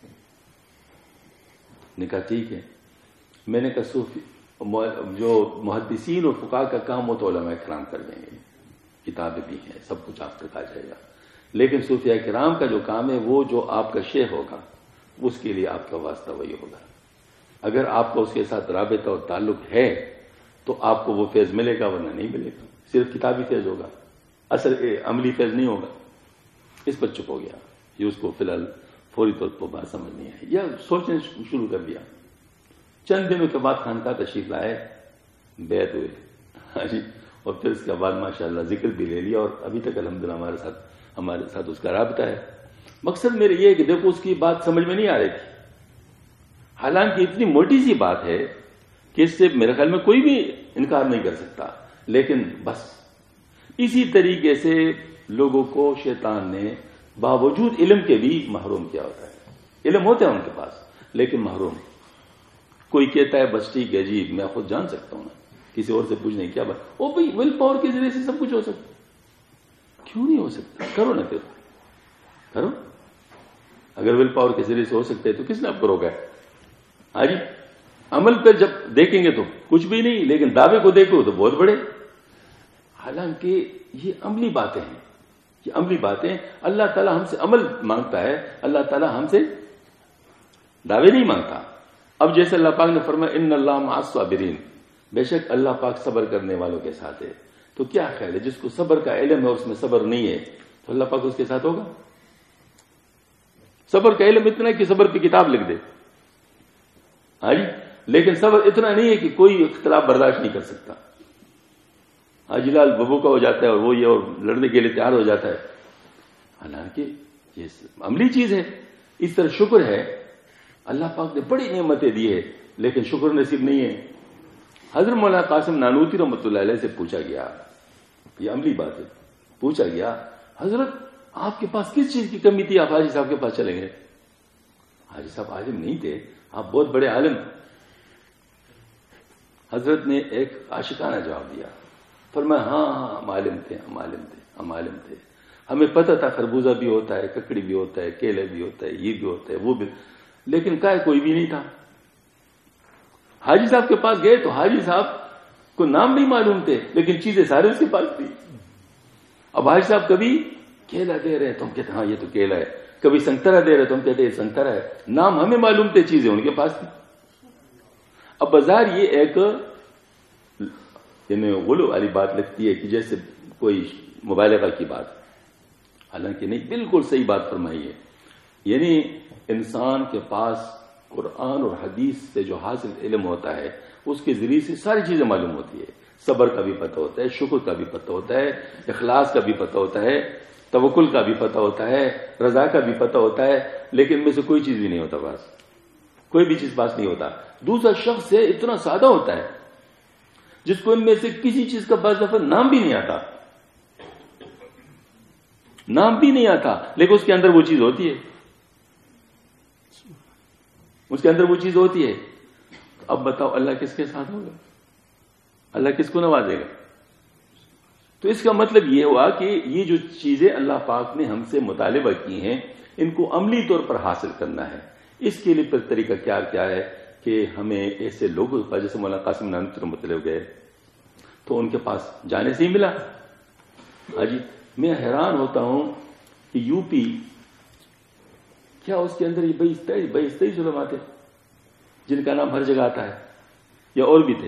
نے کہا ٹھیک ہے. میں نے کہا جو محدثین اور فقہاء کا کام وہ تو علماء کرام کر دیں گے، کتابیں بھی ہیں، سب کچھ آپ تک آ جائے گا. لیکن صوفیاء کرام کا جو کام ہے وہ جو آپ کا شیخ ہوگا اس کے لیے آپ کا واسطہ وہی ہوگا. اگر آپ کو اس کے ساتھ رابطہ اور تعلق ہے تو آپ کو وہ فیض ملے گا، ورنہ نہیں ملے گا. صرف کتابی فیض ہوگا، اصل عملی فیض نہیں ہوگا. اس پر چپ ہو گیا. یہ اس کو فی الحال فوری طور پر بات سمجھ نہیں آئی یا سوچنے شروع کر دیا. چند دنوں کے بعد خانقاہ تشریف لائے، بیعت ہوئے. ہاں جی. اور پھر اس کے بعد ماشاءاللہ ذکر بھی لے لیا، اور ابھی تک الحمدللہ ہمارے ساتھ اس کا رابطہ ہے۔ مقصد میرے یہ ہے کہ دیکھو اس کی بات سمجھ میں نہیں آ رہی تھی، حالانکہ اتنی موٹی سی بات ہے کہ اس سے میرے خیال میں کوئی بھی انکار نہیں کر سکتا، لیکن بس اسی طریقے سے لوگوں کو شیطان نے باوجود علم کے بھی محروم کیا ہوتا ہے۔ علم ہوتا ہے ان کے پاس لیکن محروم۔ کوئی کہتا ہے بس ٹھیک ہے جی میں خود جان سکتا ہوں نا، کسی اور سے پوچھنے کیا بات، وہ بھائی ول پاور کے ذریعے سے سب کچھ ہو سکتا، کیوں نہیں ہو سکتا؟ کرو نا، پھر کرو۔ اگر ول پاور کے ذریعے سے ہو سکتے تو کس نے آپ کو روکا ہے؟ ہاں جی، عمل پہ جب دیکھیں گے تو کچھ بھی نہیں، لیکن دعوے کو دیکھو تو بہت بڑے۔ حالانکہ یہ عملی باتیں ہیں، یہ عملی باتیں۔ اللہ تعالیٰ ہم سے عمل مانگتا ہے، اللہ تعالیٰ ہم سے دعوے نہیں مانگتا۔ اب جیسے اللہ پاک نے فرمایا ان اللہ مع الصابرین، بے شک اللہ پاک صبر کرنے والوں کے ساتھ ہے، تو کیا خیال ہے جس کو صبر کا علم ہے اور اس میں صبر نہیں ہے تو اللہ پاک اس کے ساتھ ہوگا؟ صبر کا علم اتنا ہے کہ صبر کی کتاب لکھ دے، ہاں جی، لیکن صبر اتنا نہیں ہے کہ کوئی اختلاف برداشت نہیں کر سکتا۔ حاجی لال ببو کا ہو جاتا ہے اور وہ یہ اور لڑنے کے لیے تیار ہو جاتا ہے، حالانکہ یہ عملی چیز ہے۔ اس طرح شکر ہے، اللہ پاک نے بڑی نعمتیں دی ہے لیکن شکر نصیب نہیں ہے۔ حضرت مولانا قاسم نانوتوی رحمۃ اللہ علیہ سے پوچھا گیا، یہ عملی بات ہے، پوچھا گیا حضرت آپ کے پاس کس چیز کی کمی تھی، آپ حاجی صاحب کے پاس چلیں گے؟ حاجی صاحب عالم نہیں تھے، آپ بہت بڑے عالم۔ حضرت نے ایک عاشقانہ جواب دیا، فرمایا ہاں ہم عالم تھے، ہم عالم تھے، ہمیں پتہ تھا خربوزہ بھی ہوتا ہے، ککڑی بھی ہوتا ہے، کیلے بھی ہوتا ہے، یہ بھی ہوتا ہے، وہ بھی، لیکن کوئی بھی نہیں تھا۔ حاجی صاحب کے پاس گئے تو حاجی صاحب کو نام نہیں معلوم تھے لیکن چیزیں سارے اس کے پاس تھی۔ اب حاجی صاحب کبھی کیلا دے رہے تو ہم کہتے ہاں یہ تو کیلا ہے، کبھی سنگترا دے رہے تو ہم کہتے یہ سنگترا ہے، نام ہمیں معلوم تھے، چیزیں ان کے پاس تھی۔ اب بازار یہ ایک غلو والی بات لگتی ہے کہ جیسے کوئی مبالغہ کی بات، حالانکہ نہیں، بالکل صحیح بات فرمائی ہے۔ یعنی انسان کے پاس قرآن اور حدیث سے جو حاصل علم ہوتا ہے اس کے ذریعے سے ساری چیزیں معلوم ہوتی ہے۔ صبر کا بھی پتہ ہوتا ہے، شکر کا بھی پتہ ہوتا ہے، اخلاص کا بھی پتہ ہوتا ہے، توکل کا بھی پتہ ہوتا ہے، رضا کا بھی پتہ ہوتا ہے، لیکن ان میں سے کوئی چیز بھی نہیں ہوتا، پاس کوئی بھی چیز پاس نہیں ہوتا۔ دوسرا شخص ہے اتنا سادہ ہوتا ہے جس کو ان میں سے کسی چیز کا بعض دفعہ نام بھی نہیں آتا، لیکن اس کے اندر وہ چیز ہوتی ہے، اس کے اندر وہ چیز ہوتی ہے۔ اب بتاؤ اللہ کس کے ساتھ ہوگا؟ اللہ کس کو نوازے گا؟ تو اس کا مطلب یہ ہوا کہ یہ جو چیزیں اللہ پاک نے ہم سے مطالبہ کی ہیں ان کو عملی طور پر حاصل کرنا ہے۔ اس کے لیے پھر طریقہ کیا ہے کہ ہمیں ایسے لوگوں کے پاس، جیسے مولانا قاسم نانوتوی مطلب گئے تو ان کے پاس جانے سے ہی ملا۔ حاجی میں حیران ہوتا ہوں کہ یو پی کیا اس کے اندر یہ 22 علماء تھے جن کا نام ہر جگہ آتا ہے، یا اور بھی تھے؟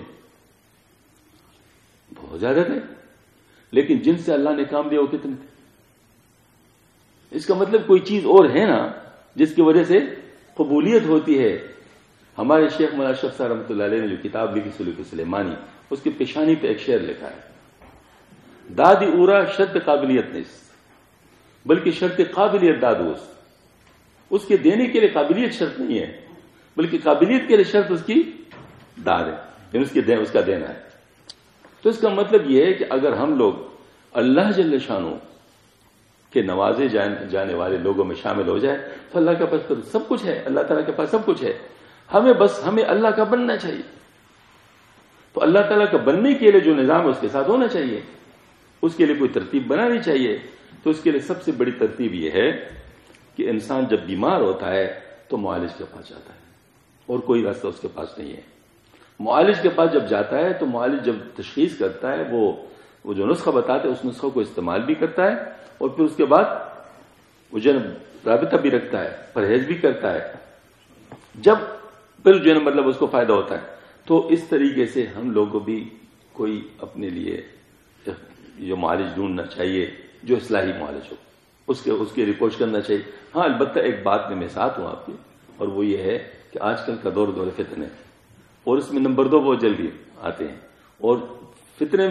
بہت زیادہ تھے، لیکن جن سے اللہ نے کام دیا وہ کتنے تھے؟ اس کا مطلب کوئی چیز اور ہے نا جس کی وجہ سے قبولیت ہوتی ہے۔ ہمارے شیخ مولانا اشرف صاحب رحمۃ اللہ علیہ نے جو کتاب لکھی سلوک سلیمانی، اس کی پیشانی پہ ایک شعر لکھا ہے، داد اورا شرط قابلیت نیست بلکہ شرط قابلیت دادوست۔ اس کے دینے کے لیے قابلیت شرط نہیں ہے بلکہ قابلیت کے لیے شرط اس کی داد ہے، یعنی اس کا دینا ہے۔ تو اس کا مطلب یہ ہے کہ اگر ہم لوگ اللہ جل شانہ کے نوازے جانے والے لوگوں میں شامل ہو جائے تو اللہ کے پاس سب کچھ ہے، اللہ تعالیٰ کے پاس سب کچھ ہے، ہمیں اللہ کا بننا چاہیے۔ تو اللہ تعالیٰ کا بننے کے لیے جو نظام ہے اس کے ساتھ ہونا چاہیے، اس کے لیے کوئی ترتیب بنانی چاہیے۔ تو اس کے لیے سب سے بڑی ترتیب یہ ہے کہ انسان جب بیمار ہوتا ہے تو معالج کے پاس جاتا ہے، اور کوئی راستہ اس کے پاس نہیں ہے۔ معالج کے پاس جب جاتا ہے تو معالج جب تشخیص کرتا ہے وہ جو نسخہ بتاتے ہیں اس نسخہ کو استعمال بھی کرتا ہے، اور پھر اس کے بعد وہ رابطہ بھی رکھتا ہے، پرہیز بھی کرتا ہے، جب پھر مطلب اس کو فائدہ ہوتا ہے۔ تو اس طریقے سے ہم لوگوں کو بھی کوئی اپنے لیے جو معالج ڈھونڈنا چاہیے جو اصلاحی معالج ہو، اس کی رپورٹ کرنا چاہیے۔ ہاں البتہ ایک بات میں ساتھ ہوں آپ کے، اور وہ یہ ہے کہ آج کل کا دور فتنے، اور اس میں نمبر 2 بہت جلدی آتے ہیں، اور فتنے میں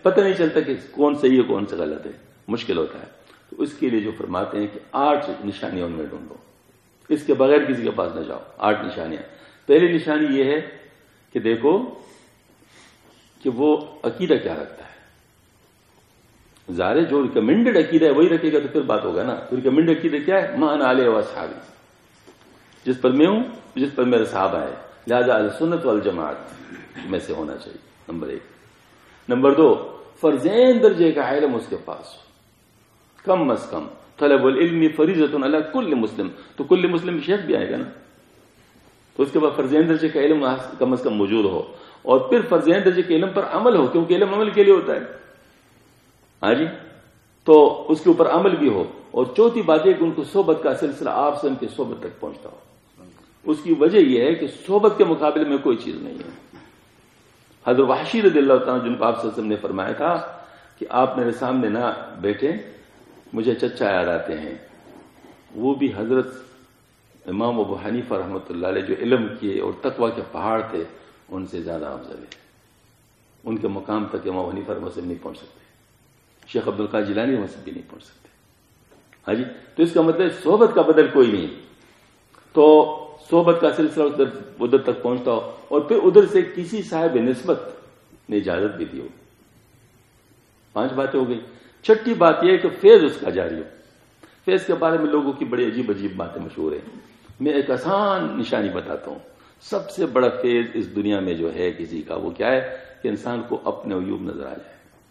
پتہ نہیں چلتا کہ کون صحیح ہے کون سا غلط ہے، مشکل ہوتا ہے. تو اس کے لیے جو فرماتے ہیں کہ 8 نشانیاں ان میں ڈھونڈو، اس کے بغیر کسی کے پاس نہ جاؤ. 8 نشانیاں. پہلی نشانی یہ ہے کہ دیکھو کہ وہ عقیدہ کیا رکھتا ہے. ظاہر جو ریکمینڈڈ عقیدہ ہے وہی رکھے گا تو پھر بات ہوگا نا. تو ریکمینڈڈ عقیدہ کیا ہے؟ ما انا علیہ واصحابی، جس پر میں ہوں، جس پر میرے صحابہ ہیں، لہذا اہل سنت والجماعت میں سے ہونا چاہیے. نمبر 1. نمبر 2، فرضین درجے کا علم اس کے پاس ہو، کم از کم. طلب العلم فریضۃ علی کل مسلم، تو کل مسلم شیخ بھی آئے گا نا. تو اس کے بعد فرضین درجے کا علم کم از کم موجود ہو، اور پھر فرضین درجے کے علم پر عمل ہو، کیونکہ علم عمل کے لیے ہوتا ہے. ہاں جی، تو اس کے اوپر عمل بھی ہو. اور چوتھی بات ہے کہ ان کو صحبت کا سلسلہ آپ سے ان کی صحبت تک پہنچتا ہو. اس کی وجہ یہ ہے کہ صحبت کے مقابلے میں کوئی چیز نہیں ہے. حضرت وحشی رضی اللہ تعالیٰ جن کو آپ صلی اللہ علیہ وسلم نے فرمایا تھا کہ آپ میرے سامنے نہ بیٹھے، مجھے چچا یاد آتے ہیں. وہ بھی حضرت امام ابو حنیفہ رحمۃ اللہ علیہ جو علم کے اور تقوی کے پہاڑ تھے، ان سے زیادہ افضل ہے. ان کے مقام تک امام حنیفہ رحمۃ اللہ نہیں پہنچ سکتے، شیخ عبد القادر جیلانی رحمۃ اللہ بھی نہیں پہنچ سکتے. ہاں جی، تو اس کا مطلب صحبت کا بدل کوئی نہیں. تو صحبت کا سلسلہ ادھر تک پہنچتا ہو، اور پھر ادھر سے کسی صاحب نسبت نے اجازت بھی دی ہو. 5 باتیں ہو گئی. چھٹی بات یہ ہے کہ فیض اس کا جاری ہو. فیض کے بارے میں لوگوں کی بڑی عجیب عجیب باتیں مشہور ہیں. میں ایک آسان نشانی بتاتا ہوں. سب سے بڑا فیض اس دنیا میں جو ہے کسی کا، وہ کیا ہے کہ انسان کو اپنے عیوب نظر آ جائے.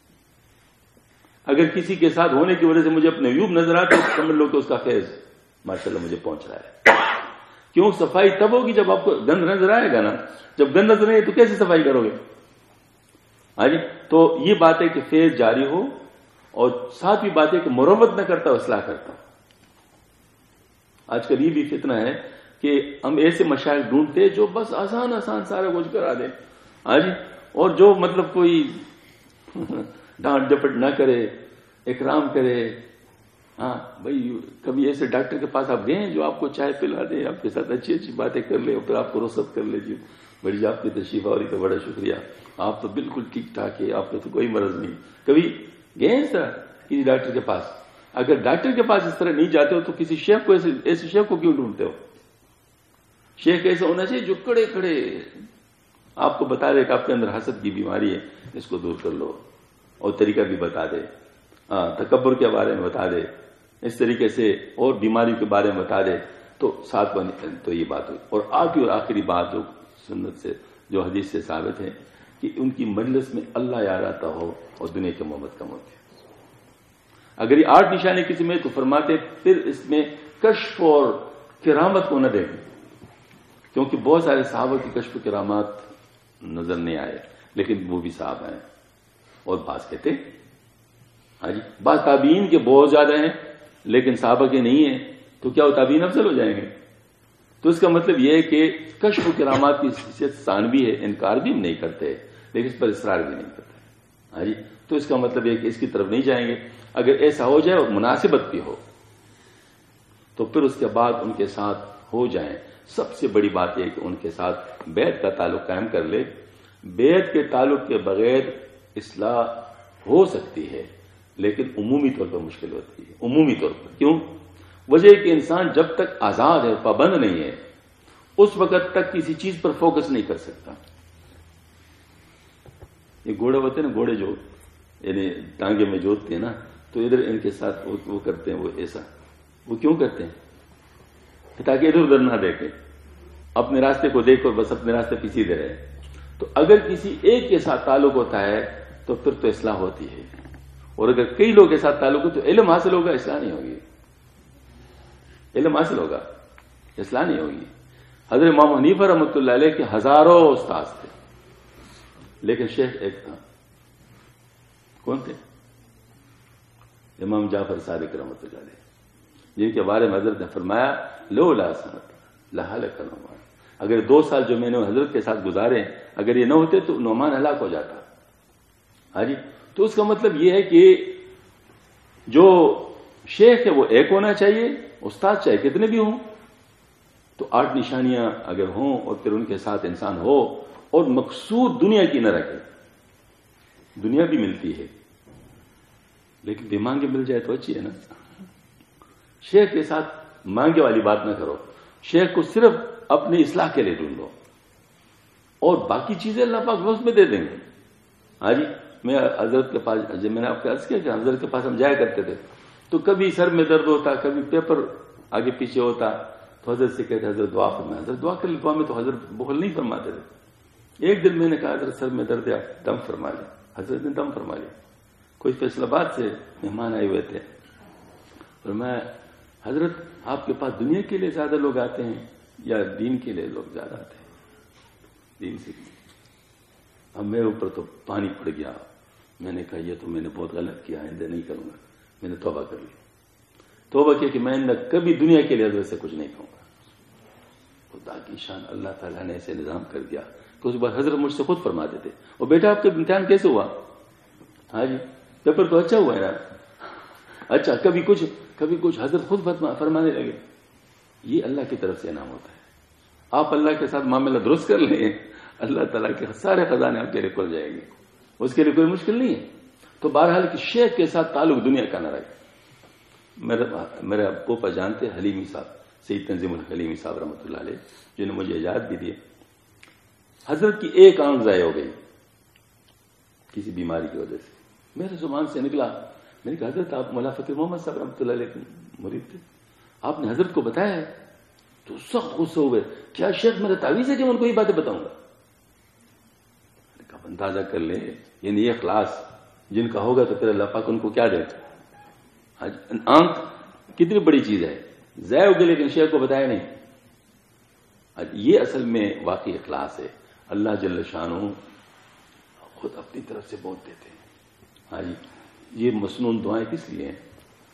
اگر کسی کے ساتھ ہونے کی وجہ سے مجھے اپنے عیوب نظر آتے تو سمجھ لو کہ اس کا فیض ماشاءاللہ مجھے پہنچ رہا ہے. کیوں؟ صفائی تب ہوگی جب آپ کو گند نظر آئے گا نا. جب گند نظر نہیں تو کیسے صفائی کرو گے؟ ہاں جی، تو یہ بات ہے کہ فیض جاری ہو، اور ساتھ ہی بات ہے کہ مروت نہ کرتا، اصلاح کرتا. آج کل یہ بھی فتنہ ہے کہ ہم ایسے مشائخ ڈھونڈتے جو بس آسان آسان سارا کچھ کرا دیں. ہاں جی، اور جو مطلب کوئی ڈانٹ ڈپٹ نہ کرے، اکرام کرے. ہاں بھائی، کبھی ایسے ڈاکٹر کے پاس آپ گئے جو آپ کو چائے پلا دے، آپ کے ساتھ اچھی اچھی باتیں کر لے، اور پھر آپ کو رخصت کر لے، جی بڑی جی آپ کی تشریف آوری تو بڑا شکریہ، آپ تو بالکل ٹھیک ٹھاک ہے، آپ کو تو کوئی مرض نہیں. کبھی گئے اس طرح کسی ڈاکٹر کے پاس؟ اگر ڈاکٹر کے پاس اس طرح نہیں جاتے ہو تو کسی شیخ کو ایسے شیخ کو کیوں ڈھونڈتے ہو؟ شیخ ایسا ہونا چاہیے جو کڑے کھڑے آپ کو بتا دے کہ آپ کے اندر حسد کی بیماری ہے، اس کو دور کر لو، اور طریقہ بھی بتا دے. تکبر کے بارے میں بتا دے، اس طریقے سے اور بیماریوں کے بارے میں بتا دے. تو ساتھ تو یہ بات ہوئی. اور آخری بات جو سنت سے، جو حدیث سے ثابت ہے، کہ ان کی مجلس میں اللہ یاد آتا ہو اور دنیا کی محبت کم ہوتی ہے. اگر یہ 8 نشانے کسی میں تو فرماتے پھر اس میں کشف اور کرامت کو نہ دیکھیں، کیونکہ بہت سارے صحابہ کی کشف و کرامات نظر نہیں آئے، لیکن وہ بھی صحابہ ہیں. اور بعض کہتے ہاں جی، بعض تابعین کے بہت زیادہ ہیں لیکن صحابہ کے نہیں ہیں، تو کیا وہ تابعین افضل ہو جائیں گے؟ تو اس کا مطلب یہ ہے کہ کشف و کرامات کی حیثیت ثانوی ہے، انکار بھی ہم نہیں کرتے لیکن اس پر اصرار بھی نہیں کرتے. ہاں جی، تو اس کا مطلب یہ کہ اس کی طرف نہیں جائیں گے. اگر ایسا ہو جائے اور مناسبت بھی ہو تو پھر اس کے بعد ان کے ساتھ ہو جائیں. سب سے بڑی بات یہ کہ ان کے ساتھ بیعت کا تعلق قائم کر لے. بیعت کے تعلق کے بغیر اصلاح ہو سکتی ہے لیکن عمومی طور پر مشکل ہوتی ہے. عمومی طور پر کیوں؟ وجہ کہ انسان جب تک آزاد ہے، پابند نہیں ہے، اس وقت تک کسی چیز پر فوکس نہیں کر سکتا. یہ گھوڑے ہوتے ہیں نا، گھوڑے جو یعنی ٹانگے میں جوتتے ہیں نا، تو ادھر ان کے ساتھ وہ کرتے ہیں. وہ ایسا وہ کیوں کرتے ہیں؟ تاکہ ادھر ادھر نہ دیکھیں، اپنے راستے کو دیکھ اور بس اپنے راستے پہ سیدھے رہے. تو اگر کسی ایک کے ساتھ تعلق ہوتا ہے تو پھر تو اصلاح ہوتی ہے، اور اگر کئی لوگوں کے ساتھ تعلق ہو تو علم حاصل ہوگا، اصلاح نہیں ہوگی. علم حاصل ہوگا، اصلاح نہیں ہوگی. حضرت امام حنیفہ رحمۃ اللہ علیہ کے ہزاروں استاد تھے لیکن شیخ ایک تھا. کون تھے؟ امام جعفر صادق رحمۃ اللہ علیہ، جن کے بارے میں حضرت نے فرمایا لولا سنت لہلک نعمان. اگر 2 سال جو میں نے حضرت کے ساتھ گزارے اگر یہ نہ ہوتے تو نعمان ہلاک ہو جاتا. ہاں جی، تو اس کا مطلب یہ ہے کہ جو شیخ ہے وہ ایک ہونا چاہیے، استاد چاہے کتنے بھی ہوں. تو 8 نشانیاں اگر ہوں اور پھر ان کے ساتھ انسان ہو اور مقصود دنیا کی نہ رکھے. دنیا بھی ملتی ہے لیکن بے مانگے مل جائے تو اچھی ہے نا. شیخ کے ساتھ مانگے والی بات نہ کرو. شیخ کو صرف اپنی اصلاح کے لیے ڈھونڈو اور باقی چیزیں اللہ پاک اس میں دے دیں گے. ہاں جی, میں حضرت کے پاس, جب میں نے آپ کو عرض کیا کہ حضرت کے پاس ہم جایا کرتے تھے تو کبھی سر میں درد ہوتا, کبھی پیپر آگے پیچھے ہوتا, تو حضرت سے کہتے حضرت دعا فرمائے. حضرت دعا کر لی. دعا میں تو حضرت بخل نہیں فرماتے تھے. ایک دن میں نے کہا حضرت سر میں درد ہے, آپ دم فرما لیں. حضرت نے دم فرما لیا. کوئی فیصلہ آباد سے مہمان آئے ہوئے تھے اور میں حضرت آپ کے پاس دنیا کے لیے زیادہ لوگ آتے ہیں یا دین کے لیے لوگ زیادہ آتے ہیں؟ دین سیکھنے. اب میرے اوپر تو پانی پڑ گیا. میں نے کہا یہ تو میں نے بہت غلط کیا, آئندہ نہیں کروں گا. میں نے توبہ کر لی. توبہ کیا کہ میں آئندہ کبھی دنیا کے لیے حضرت سے کچھ نہیں کہوں گا. خدا کی شان, اللہ تعالیٰ نے ایسے نظام کر دیا کہ اس بار حضرت مجھ سے خود فرماتے تھے, اور بیٹا آپ کا امتحان کیسے ہوا؟ ہاں جی, پیپر تو اچھا ہوا ہے نا. اچھا, کبھی کچھ حضرت خود فرمانے لگے. یہ اللہ کی طرف سے انعام ہوتا ہے. آپ اللہ کے ساتھ معاملہ درست کر لیں, اللہ تعالیٰ کے سارے خزانے آپ کے لیے کھل جائیں گے. اس کے لیے کوئی مشکل نہیں ہے. تو بہرحال کہ شیخ کے ساتھ تعلق دنیا کا نہ رہے. میرے پوپا جانتے حلیمی صاحب, سید تنظیم الحلیمی صاحب رحمۃ اللہ علیہ, جنہوں نے مجھے یاد بھی دیے. حضرت کی ایک آنکھ ضائع ہو گئی کسی بیماری کی وجہ سے. میرے زبان سے نکلا, میں نے کہا حضرت آپ مولا فقیر محمد صاحب رحمۃ اللہ علیہ کے مرید تھے, آپ نے حضرت کو بتایا ہے؟ تو سخت غصہ ہوئے. کیا شیخ میرا تعویذ ہے کہ میں ان کو یہ باتیں بتاؤں گا؟ میں نے کہا اندازہ کر لیں, یعنی یہ اخلاص جن کا ہوگا تو پھر اللہ پاک ان کو کیا دے. آنکھ کتنی بڑی چیز ہے, ضائع ہو گئی لیکن شیخ کو بتایا نہیں. یہ اصل میں واقعی اخلاص ہے. اللہ جل شانہ خود اپنی طرف سے بہت دیتے ہیں. ہاں جی, یہ مسنون دعائیں کس لیے ہیں؟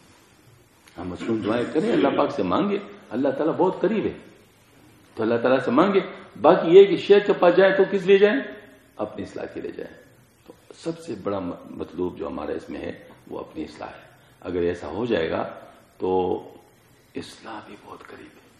ہم مسنون دعائیں کریں, اللہ پاک سے مانگے. اللہ تعالیٰ بہت قریب ہے تو اللہ تعالیٰ سے مانگے. باقی یہ کہ شیخ کے پاس جائیں تو کس لیے جائیں؟ اپنی اصلاح کے لیے جائیں. تو سب سے بڑا مطلوب جو ہمارا اس میں ہے وہ اپنی اصلاح ہے. اگر ایسا ہو جائے گا تو اصلاح بھی بہت قریب ہے.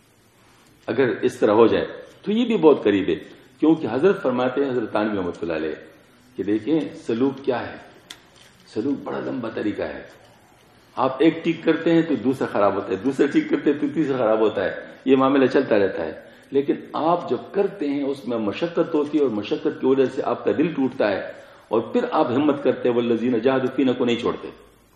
اگر اس طرح ہو جائے تو یہ بھی بہت قریب ہے, کیونکہ حضرت فرماتے ہیں, حضرت تانوی رحمۃ اللہ علیہ, کہ دیکھیں سلوک کیا ہے. سلوک بڑا لمبا طریقہ ہے. آپ ایک ٹھیک کرتے ہیں تو دوسرا خراب ہوتا ہے, دوسرا ٹھیک کرتے ہیں تو تیسرا خراب ہوتا ہے. یہ معاملہ چلتا رہتا ہے. لیکن آپ جب کرتے ہیں اس میں مشقت ہوتی ہے, اور مشقت کی وجہ سے آپ کا دل ٹوٹتا ہے, اور پھر آپ ہمت کرتے ہیں, والذین جاہدوا فینا کو نہیں چھوڑتے,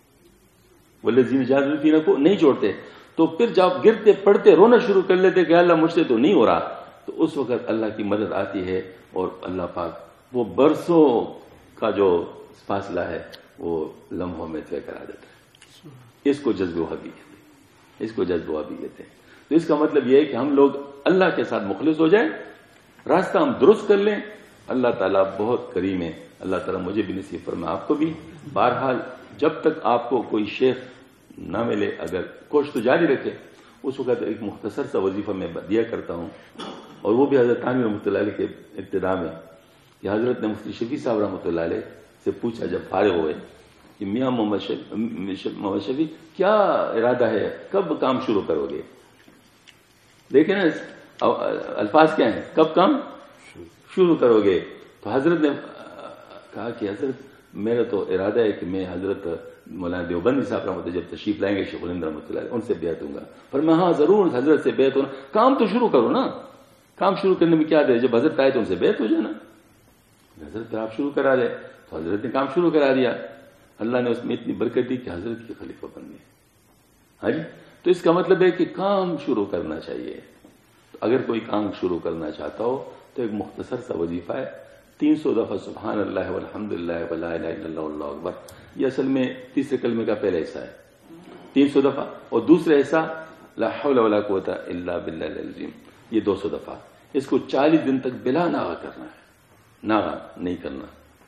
والذین جاہدوا فینا کو نہیں چھوڑتے. تو پھر جب گرتے پڑتے رونا شروع کر لیتے کہ اللہ مجھ سے تو نہیں ہو رہا, تو اس وقت اللہ کی مدد آتی ہے, اور اللہ پاک وہ برسوں کا جو فاصلہ ہے وہ لمحوں میں طے کرا دیتا ہے. اس کو جذب وہابی کہتے ہیں, اس کو جذب وہابی کہتے ہیں. تو اس کا مطلب یہ ہے کہ ہم لوگ اللہ کے ساتھ مخلص ہو جائیں, راستہ ہم درست کر لیں. اللہ تعالیٰ بہت کریم ہے. اللہ تعالیٰ مجھے بھی نصیب فرمائے, آپ کو بھی. بہرحال جب تک آپ کو کوئی شیخ نہ ملے, اگر کوشش تو جاری رکھے. اس وقت ایک مختصر سا وظیفہ میں دیا کرتا ہوں, اور وہ بھی حضرت تانوی رحمۃ اللہ علیہ کے ابتدا میں, کہ حضرت نے مفتی شفیع صاحب رحمۃ اللہ علیہ سے پوچھا جب فارغ ہوئے کہ میاں محمد شفیع کیا ارادہ ہے, کب کام شروع کرو گے؟ دیکھیں نا الفاظ کیا ہیں, کب کام شروع کرو گے؟ تو حضرت نے کہا کہ حضرت میرا تو ارادہ ہے کہ میں حضرت مولانا دیوبندی صاحب رحمۃ اللہ جب تشریف لائیں گے شیخ الہند رحمۃ اللہ ان سے بیعت ہوں گا. پر میں ہاں ضرور حضرت سے بیعت ہونا. کام تو شروع کرو نا, کام شروع کرنے میں کیا دے, جب حضرت آئے تو ان سے بیعت ہو جانا. حضرت پھر آپ شروع کرا دے, تو حضرت نے کام شروع کرا دیا. اللہ نے اس میں اتنی برکت دی کہ حضرت کے خلیفہ بن گئے. ہاں جی, تو اس کا مطلب ہے کہ کام شروع کرنا چاہیے. تو اگر کوئی کام شروع کرنا چاہتا ہو تو ایک مختصر سا وظیفہ ہے, 300 دفعہ سبحان اللہ والحمد للہ ولا الہ الا اللہ واللہ اکبر. یہ اصل میں تیسرے کلمے کا پہلا حصہ ہے, 300 دفعہ, اور دوسرا حصہ لا حول ولا قوت الا باللہ العظیم, یہ 200 دفعہ. اس کو 40 دن تک بلا ناغہ کرنا ہے, ناغہ نہیں کرنا.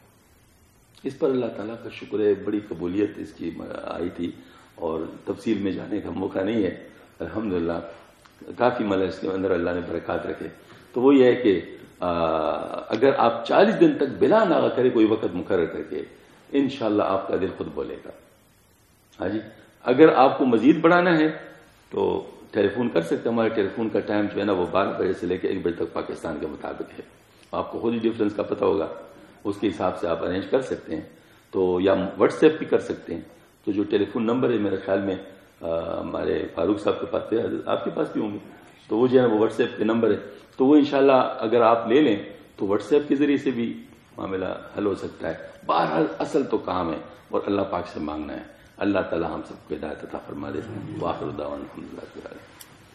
اس پر اللہ تعالیٰ کا شکر ہے, بڑی قبولیت اس کی آئی تھی, اور تفصیل میں جانے کا موقع نہیں ہے. الحمدللہ کافی مطلب اس کے اندر اللہ نے برکات رکھے. تو وہ یہ ہے کہ اگر آپ 40 دن تک بلا ناغہ کرے, کوئی وقت مقرر کر کے, انشاءاللہ آپ کا دل خود بولے گا. ہاں جی, اگر آپ کو مزید بڑھانا ہے تو ٹیلی فون کر سکتے. ہمارے ٹیلی فون کا ٹائم جو ہے نا وہ 12 بجے سے لے کے 1 بجے تک پاکستان کے مطابق ہے. آپ کو خود ہی ڈفرینس کا پتہ ہوگا. اس کے حساب سے آپ ارینج کر سکتے ہیں. تو یا واٹس ایپ بھی کر سکتے ہیں. تو جو ٹیلی فون نمبر ہے میرے خیال میں ہمارے فاروق صاحب کے پاس ہے, آپ کے پاس بھی ہوں گے, تو وہ جو ہے وہ واٹس ایپ کے نمبر ہے. تو وہ انشاءاللہ اگر آپ لے لیں تو واٹس ایپ کے ذریعے سے بھی معاملہ حل ہو سکتا ہے. بہرحال اصل تو کام ہے اور اللہ پاک سے مانگنا ہے. اللہ تعالی ہم سب کو ہدایت عطا فرما دے. وآخر دعوانا الحمدللہ رب العالمین.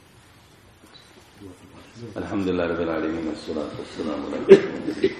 الحمدللہ رب العالمین والصلاة والسلام علی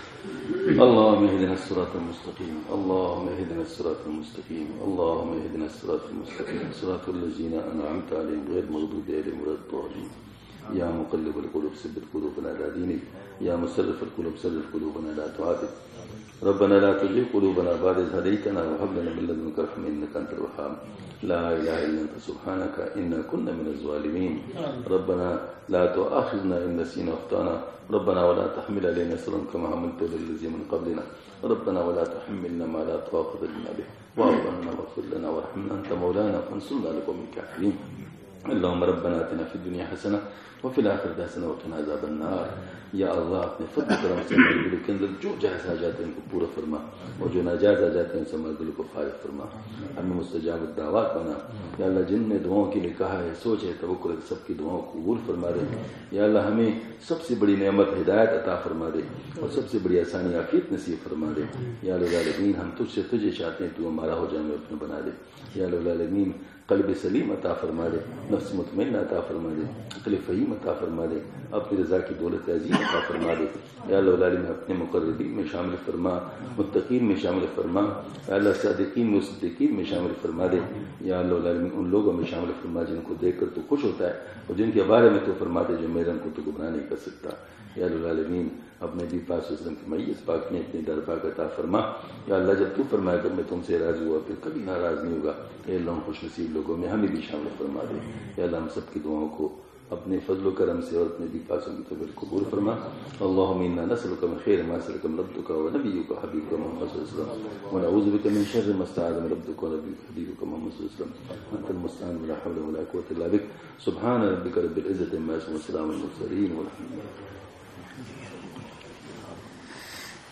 اللهم اهدنا الصراط المستقيم اللهم اهدنا الصراط المستقيم اللهم اهدنا الصراط المستقيم صراط الذين أنعمت عليهم غير المغضوب عليهم ولا الضالين. يا مقلب القلوب ثبت قلوبنا على دينك يا مصرف القلوب صرف قلوبنا على طاعتك. ربنا لا تزغ قلوبنا بعد إذ هديتنا وهب لنا من لدنك رحمة إنك أنت الوهاب. لا إله إلا أنت سبحانك إنا كنا من الظالمين. ربنا لا تؤاخذنا إن نسينا وأخطأنا ربنا ولا تحمل علينا إصرا كما حملته على الذين من قبلنا ربنا ولا تحملنا ما لا طاقة لنا به واعف عنا واغفر لنا وارحمنا أنت مولانا فانصرنا على القوم الكافرين. اللهم ربنا آتنا في الدنيا حسنة وفي الآخرة حسنة وقنا عذاب النار. یا اللہ اپنے فضل کرم سے ہمارے دلوں کے اندر جو جائز آ جاتے ہیں ان کو پورا فرما اور جو ناجائز آ جاتے ہیں ان سے ہمارے دلوں کو فارغ فرما. ہمیں مستجاب الدعوات بنا. یا اللہ جن نے دعاؤں کے لیے کہا ہے سوچ ہے توکل ہے سب کی دعاؤں کو قبول فرما دے. یا اللہ ہمیں سب سے بڑی نعمت ہدایت عطا فرما دے اور سب سے بڑی آسانی عافیت نصیب فرما دے. یا اللہ العالمین ہم تجھ سے تجھے چاہتے ہیں تو ہمارا ہو جائے ہمیں اپنا بنا دے. یا اللہ العالمین قلب سلیم عطا فرما دے نفس مطمئن عطا فرما دے عقل فہیم عطا فرما دے اپنی رضا کی دولت عظیم عطا فرما دے. یا اللہ العالمین اپنے مقربین میں شامل فرما متقین میں شامل فرما. یا اللہ صادقین مصدقین میں شامل فرما دے. یا اللہ العالمین ان لوگوں میں شامل فرما جن کو دیکھ کر تو خوش ہوتا ہے اور جن کے بارے میں تو فرماتے جو میرے ان کو تو گمراہ نہیں کر سکتا. یا اللہ العالمین اپنے نبی پاک صلی اللہ علیہ وسلم کی میت پاک میں اپنے در پاک عطا فرما. یا اللہ جب تو فرمایا کر میں تم سے راضی ہوا پھر کبھی ناراض نہیں ہوگا. اے اللہ خوش نصیب لوگوں میں ہمیں بھی شامل فرما دے. یا اللہ ہم سب کی دعاؤں کو اپنے فضل و کرم سے اور اپنے نبی پاک کی طرف قبول فرما. اللهم انا نسألك من خير ما سألك من ربك ونبيك وحبيبك محمد صلى الله عليه وسلم ونعوذ بك من شر ما استعاذ من ربك ونبيك وحبيبك محمد صلى الله عليه وسلم انت المستعان ولا حول ولا قوة الا بك. سبحان ربك رب العزة عما يصفون وسلام على المرسلين والحمد لله.